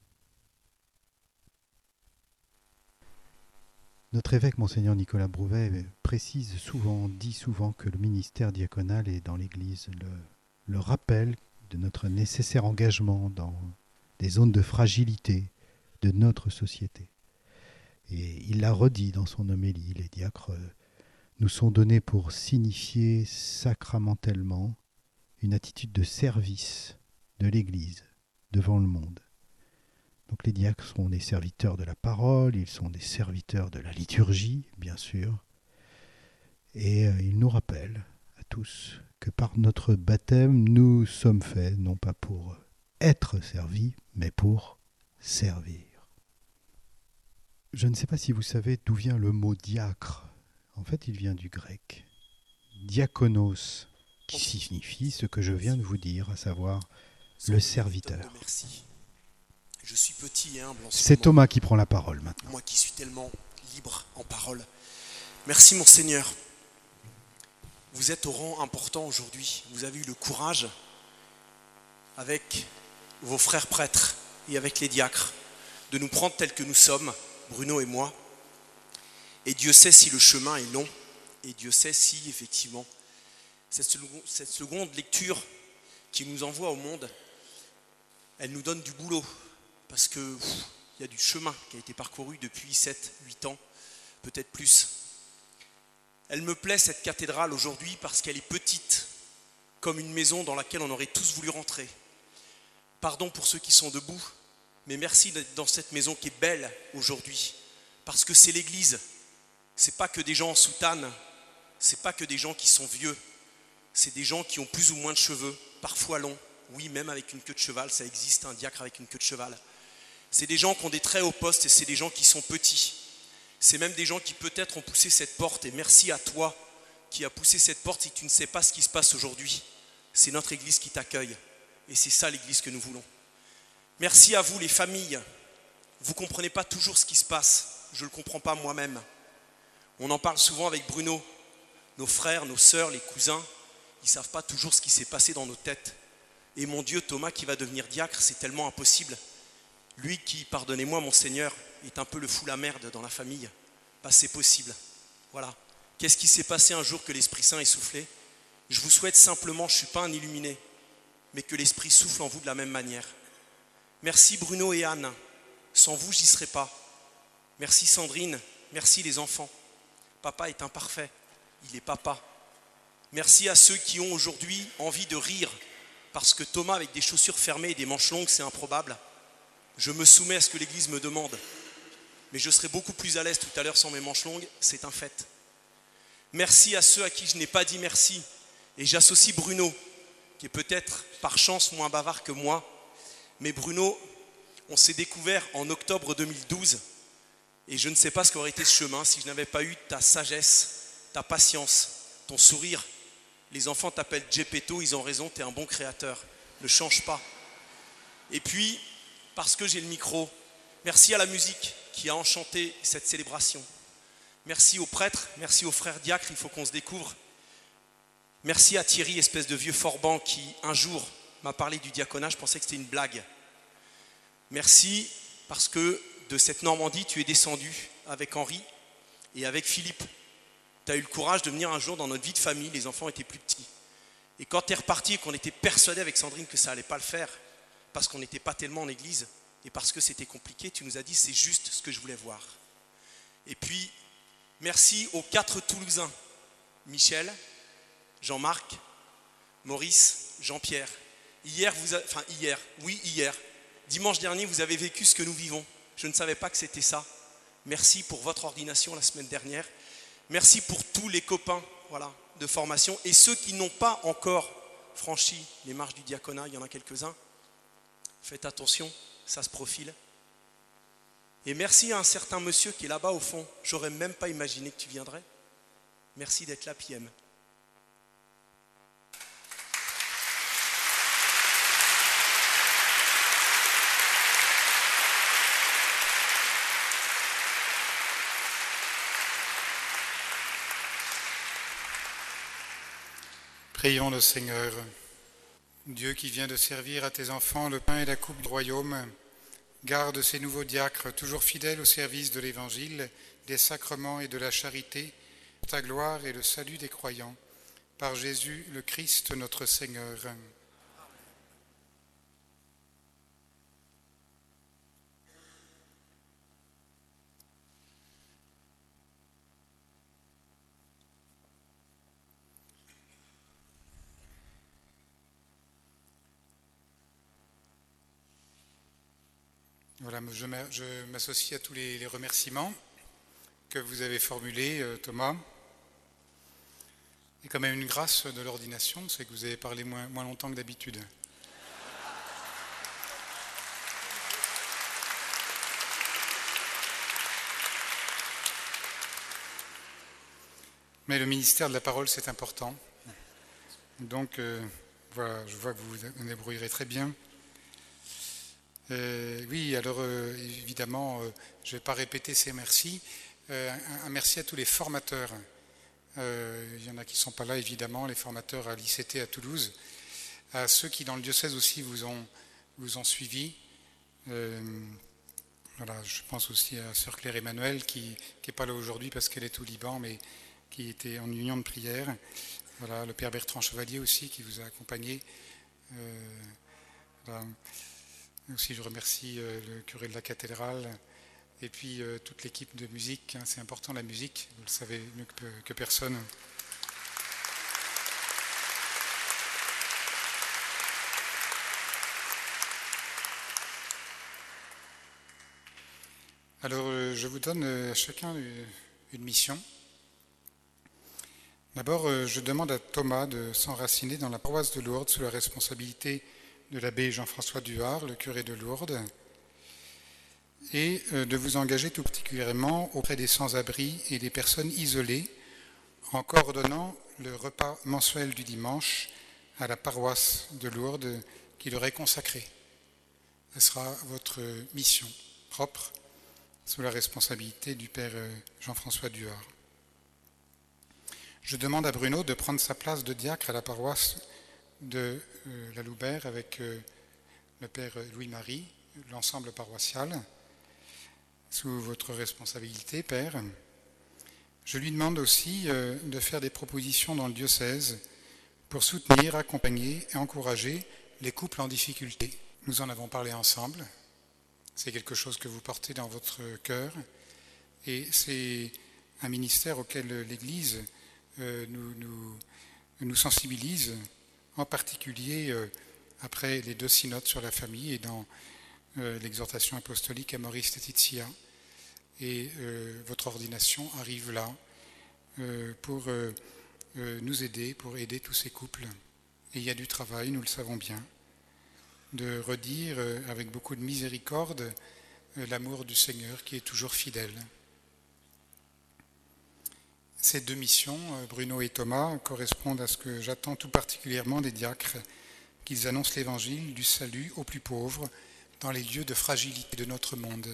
Notre évêque, Monseigneur Nicolas Brouvet, précise souvent, dit souvent que le ministère diaconal est dans l'Église le, le rappel de notre nécessaire engagement dans des zones de fragilité de notre société. Et il l'a redit dans son homélie, les diacres nous sont donnés pour signifier sacramentellement une attitude de service de l'Église devant le monde. Donc les diacres sont des serviteurs de la parole, ils sont des serviteurs de la liturgie, bien sûr, et euh, ils nous rappellent à tous que par notre baptême, nous sommes faits, non pas pour être servis, mais pour servir. Je ne sais pas si vous savez d'où vient le mot diacre. En fait, il vient du grec. Diakonos, qui signifie ce que je viens de vous dire, à savoir le serviteur. Merci. Je suis petit et humble en ce C'est moment. Thomas qui prend la parole maintenant. Moi qui suis tellement libre en parole. Merci mon Seigneur. Vous êtes au rang important aujourd'hui. Vous avez eu le courage, avec vos frères prêtres et avec les diacres, de nous prendre tels que nous sommes, Bruno et moi. Et Dieu sait si le chemin est long, et Dieu sait si, effectivement, cette seconde lecture qui nous envoie au monde, elle nous donne du boulot, parce qu'il y a du chemin qui a été parcouru depuis sept huit ans, peut-être plus. Elle me plaît, cette cathédrale, aujourd'hui, parce qu'elle est petite, comme une maison dans laquelle on aurait tous voulu rentrer. Pardon pour ceux qui sont debout, mais merci d'être dans cette maison qui est belle aujourd'hui, parce que c'est l'église. C'est pas que des gens en soutane, c'est pas que des gens qui sont vieux, c'est des gens qui ont plus ou moins de cheveux, parfois longs. Oui, même avec une queue de cheval, ça existe, un diacre avec une queue de cheval. C'est des gens qui ont des très hauts postes et c'est des gens qui sont petits. C'est même des gens qui peut-être ont poussé cette porte, et merci à toi qui as poussé cette porte si tu ne sais pas ce qui se passe aujourd'hui. C'est notre église qui t'accueille et c'est ça l'église que nous voulons. Merci à vous les familles vous ne comprenez pas toujours ce qui se passe. Je ne le comprends pas moi-même. On en parle souvent avec Bruno. Nos frères, nos sœurs, les cousins, ils ne savent pas toujours ce qui s'est passé dans nos têtes. Et mon Dieu, Thomas qui va devenir diacre, c'est tellement impossible. Lui qui, pardonnez-moi mon Seigneur, est un peu le fou la merde dans la famille. Bah, c'est possible. Voilà. Qu'est-ce qui s'est passé un jour que l'Esprit Saint est soufflé? Je vous souhaite simplement, je ne suis pas un illuminé, mais que l'Esprit souffle en vous de la même manière. Merci Bruno et Anne. Sans vous, j'y serais pas. Merci Sandrine. Merci les enfants. Papa est imparfait. Il est papa. Merci à ceux qui ont aujourd'hui envie de rire parce que Thomas avec des chaussures fermées et des manches longues, c'est improbable. Je me soumets à ce que l'Église me demande. Mais je serai beaucoup plus à l'aise tout à l'heure sans mes manches longues, c'est un fait. Merci à ceux à qui je n'ai pas dit merci. Et j'associe Bruno, qui est peut-être par chance moins bavard que moi. Mais Bruno, on s'est découvert en octobre deux mille douze. Et je ne sais pas ce qu'aurait été ce chemin si je n'avais pas eu ta sagesse, ta patience, ton sourire. Les enfants t'appellent Gepetto, ils ont raison, tu es un bon créateur. Ne change pas. Et puis, parce que j'ai le micro, merci à la musique qui a enchanté cette célébration. Merci aux prêtres, merci aux frères diacres, il faut qu'on se découvre. Merci à Thierry, espèce de vieux forban qui, un jour, m'a parlé du diaconat, je pensais que c'était une blague. Merci parce que de cette Normandie, tu es descendu avec Henri et avec Philippe. Tu as eu le courage de venir un jour dans notre vie de famille, les enfants étaient plus petits. Et quand tu es reparti et qu'on était persuadé avec Sandrine que ça n'allait pas le faire, parce qu'on n'était pas tellement en église et parce que c'était compliqué, tu nous as dit c'est juste ce que je voulais voir. Et puis, merci aux quatre Toulousains, Michel, Jean-Marc, Maurice, Jean-Pierre. Hier, vous a... enfin hier, oui hier, dimanche dernier, vous avez vécu ce que nous vivons. Je ne savais pas que c'était ça. Merci pour votre ordination la semaine dernière. Merci pour tous les copains voilà, de formation et ceux qui n'ont pas encore franchi les marches du diaconat, il y en a quelques-uns. Faites attention, ça se profile. Et merci à un certain monsieur qui est là-bas au fond. J'aurais même pas imaginé que tu viendrais. Merci d'être là, P M. Prions le Seigneur. Dieu qui vient de servir à tes enfants le pain et la coupe du royaume, garde ces nouveaux diacres toujours fidèles au service de l'Évangile, des sacrements et de la charité, ta gloire et le salut des croyants. Par Jésus le Christ notre Seigneur. Voilà, je m'associe à tous les remerciements que vous avez formulés, Thomas. Et quand même une grâce de l'ordination, c'est que vous avez parlé moins, moins longtemps que d'habitude. Mais le ministère de la parole, c'est important. Donc, euh, voilà, je vois que vous vous débrouillerez très bien. Euh, oui, alors euh, évidemment, euh, je ne vais pas répéter ces merci. Euh, un, un merci à tous les formateurs. Euh, il y en a qui ne sont pas là, évidemment, les formateurs à l'I C T à Toulouse. À ceux qui, dans le diocèse aussi, vous ont, vous ont suivi. Euh, voilà, je pense aussi à Sœur Claire Emmanuel, qui n'est pas là aujourd'hui parce qu'elle est au Liban, mais qui était en union de prière. Voilà, le Père Bertrand Chevalier aussi, qui vous a accompagné. Euh, voilà. Aussi, je remercie euh, le curé de la cathédrale et puis euh, toute l'équipe de musique. Hein, c'est important la musique, vous le savez mieux que, que personne. Alors, euh, je vous donne euh, à chacun euh, une mission. D'abord, euh, je demande à Thomas de s'enraciner dans la paroisse de Lourdes sous la responsabilité de l'abbé Jean-François Duhard, le curé de Lourdes, et de vous engager tout particulièrement auprès des sans-abri et des personnes isolées en coordonnant le repas mensuel du dimanche à la paroisse de Lourdes qui leur est consacrée. Ce sera votre mission propre, sous la responsabilité du père Jean-François Duhard. Je demande à Bruno de prendre sa place de diacre à la paroisse de euh, la Loubert avec euh, le père Louis-Marie, l'ensemble paroissial, sous votre responsabilité, père. Je lui demande aussi euh, de faire des propositions dans le diocèse pour soutenir, accompagner et encourager les couples en difficulté. Nous en avons parlé ensemble. C'est quelque chose que vous portez dans votre cœur et c'est un ministère auquel l'Église euh, nous, nous, nous sensibilise, en particulier euh, après les deux synodes sur la famille et dans euh, l'exhortation apostolique Amoris Laetitia. Et euh, votre ordination arrive là euh, pour euh, euh, nous aider, pour aider tous ces couples. Et il y a du travail, nous le savons bien, de redire euh, avec beaucoup de miséricorde euh, l'amour du Seigneur qui est toujours fidèle. Ces deux missions, euh, Bruno et Thomas, correspondent à ce que j'attends tout particulièrement des diacres, qu'ils annoncent l'évangile du salut aux plus pauvres dans les lieux de fragilité de notre monde.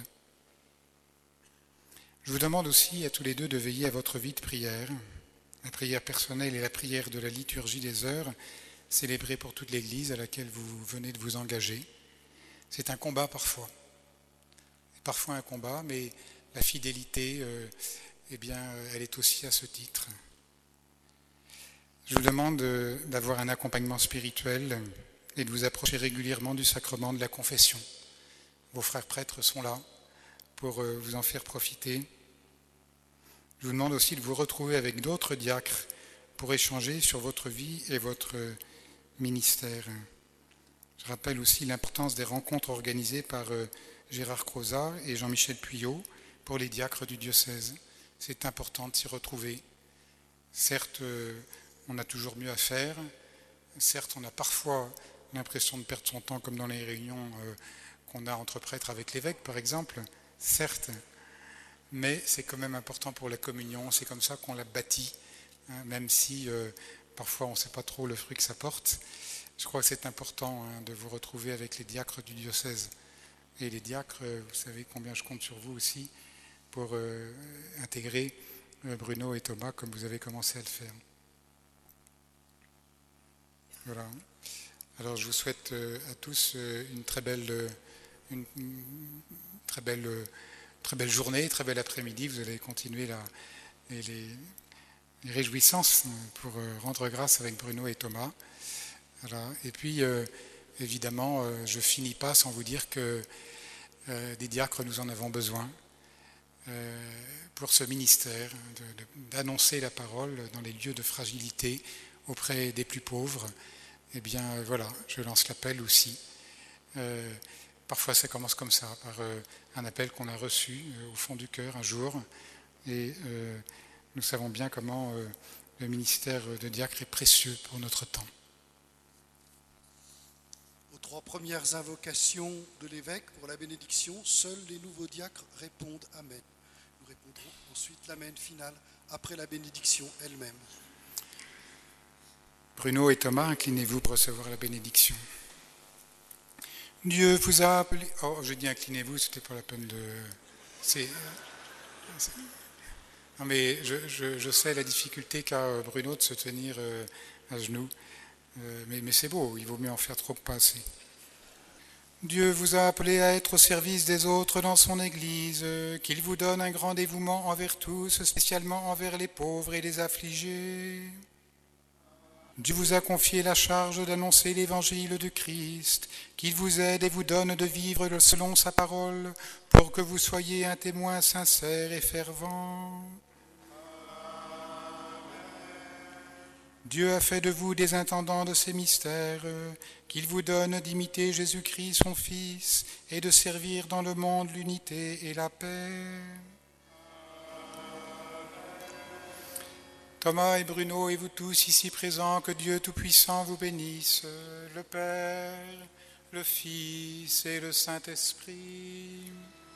Je vous demande aussi à tous les deux de veiller à votre vie de prière, la prière personnelle et la prière de la liturgie des heures, célébrée pour toute l'Église à laquelle vous venez de vous engager. C'est un combat parfois, parfois un combat, mais la fidélité, euh, eh bien, elle est aussi à ce titre. Je vous demande d'avoir un accompagnement spirituel et de vous approcher régulièrement du sacrement de la confession. Vos frères prêtres sont là pour vous en faire profiter. Je vous demande aussi de vous retrouver avec d'autres diacres pour échanger sur votre vie et votre ministère. Je rappelle aussi l'importance des rencontres organisées par Gérard Crozat et Jean-Michel Puyot pour les diacres du diocèse. C'est important de s'y retrouver. Certes, on a toujours mieux à faire. Certes, on a parfois l'impression de perdre son temps comme dans les réunions qu'on a entre prêtres avec l'évêque, par exemple. Certes, mais c'est quand même important pour la communion, c'est comme ça qu'on l'a bâti, hein, même si euh, parfois on ne sait pas trop le fruit que ça porte. Je crois que c'est important hein, de vous retrouver avec les diacres du diocèse. Et les diacres, vous savez combien je compte sur vous aussi pour euh, intégrer euh, Bruno et Thomas comme vous avez commencé à le faire. Voilà. Alors je vous souhaite euh, à tous euh, une très belle... Euh, Une, une très belle, très belle journée, très bel après-midi. Vous allez continuer la, les, les, les réjouissances pour rendre grâce avec Bruno et Thomas. Voilà. Et puis, euh, évidemment, euh, je ne finis pas sans vous dire que euh, des diacres, nous en avons besoin euh, pour ce ministère, de, de, d'annoncer la parole dans les lieux de fragilité auprès des plus pauvres. Eh bien, euh, voilà, je lance l'appel aussi. Euh, Parfois, ça commence comme ça, par euh, un appel qu'on a reçu euh, au fond du cœur un jour. Et euh, nous savons bien comment euh, le ministère de diacre est précieux pour notre temps. Aux trois premières invocations de l'évêque pour la bénédiction, seuls les nouveaux diacres répondent « Amen ». Nous répondrons ensuite l'Amen final après la bénédiction elle-même. Bruno et Thomas, inclinez-vous pour recevoir la bénédiction. Dieu vous a appelé... Oh, je dis inclinez-vous, c'était pas la peine de... C'est... Non mais je, je, je sais la difficulté qu'a Bruno de se tenir euh, à genoux. Euh, mais, mais c'est beau, il vaut mieux en faire trop que pas assez. Dieu vous a appelé à être au service des autres dans son Église, euh, qu'il vous donne un grand dévouement envers tous, spécialement envers les pauvres et les affligés. Dieu vous a confié la charge d'annoncer l'évangile de Christ, qu'il vous aide et vous donne de vivre selon sa parole, pour que vous soyez un témoin sincère et fervent. Dieu a fait de vous des intendants de ces mystères, qu'il vous donne d'imiter Jésus-Christ, son Fils, et de servir dans le monde l'unité et la paix. Thomas et Bruno et vous tous ici présents, que Dieu Tout-Puissant vous bénisse, le Père, le Fils et le Saint-Esprit.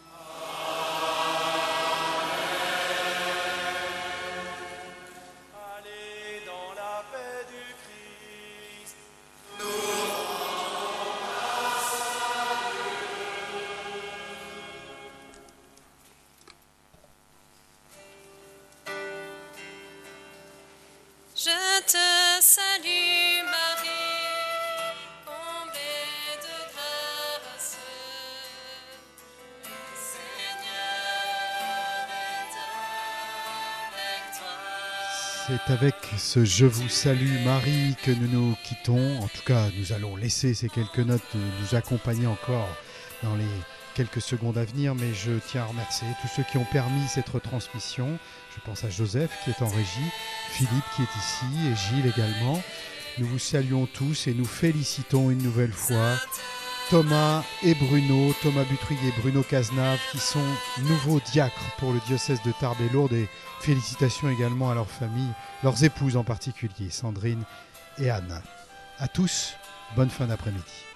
Allez dans la paix du Christ. Nous C'est avec ce « Je vous salue Marie » que nous nous quittons. En tout cas, nous allons laisser ces quelques notes nous accompagner encore dans les quelques secondes à venir, mais je tiens à remercier tous ceux qui ont permis cette retransmission. Je pense à Joseph qui est en régie, Philippe qui est ici et Gilles également. Nous vous saluons tous et nous félicitons une nouvelle fois Thomas et Bruno, Thomas Butruy et Bruno Cazenave qui sont nouveaux diacres pour le diocèse de Tarbes et Lourdes, et félicitations également à leurs familles, leurs épouses en particulier, Sandrine et Anne. À tous, bonne fin d'après-midi.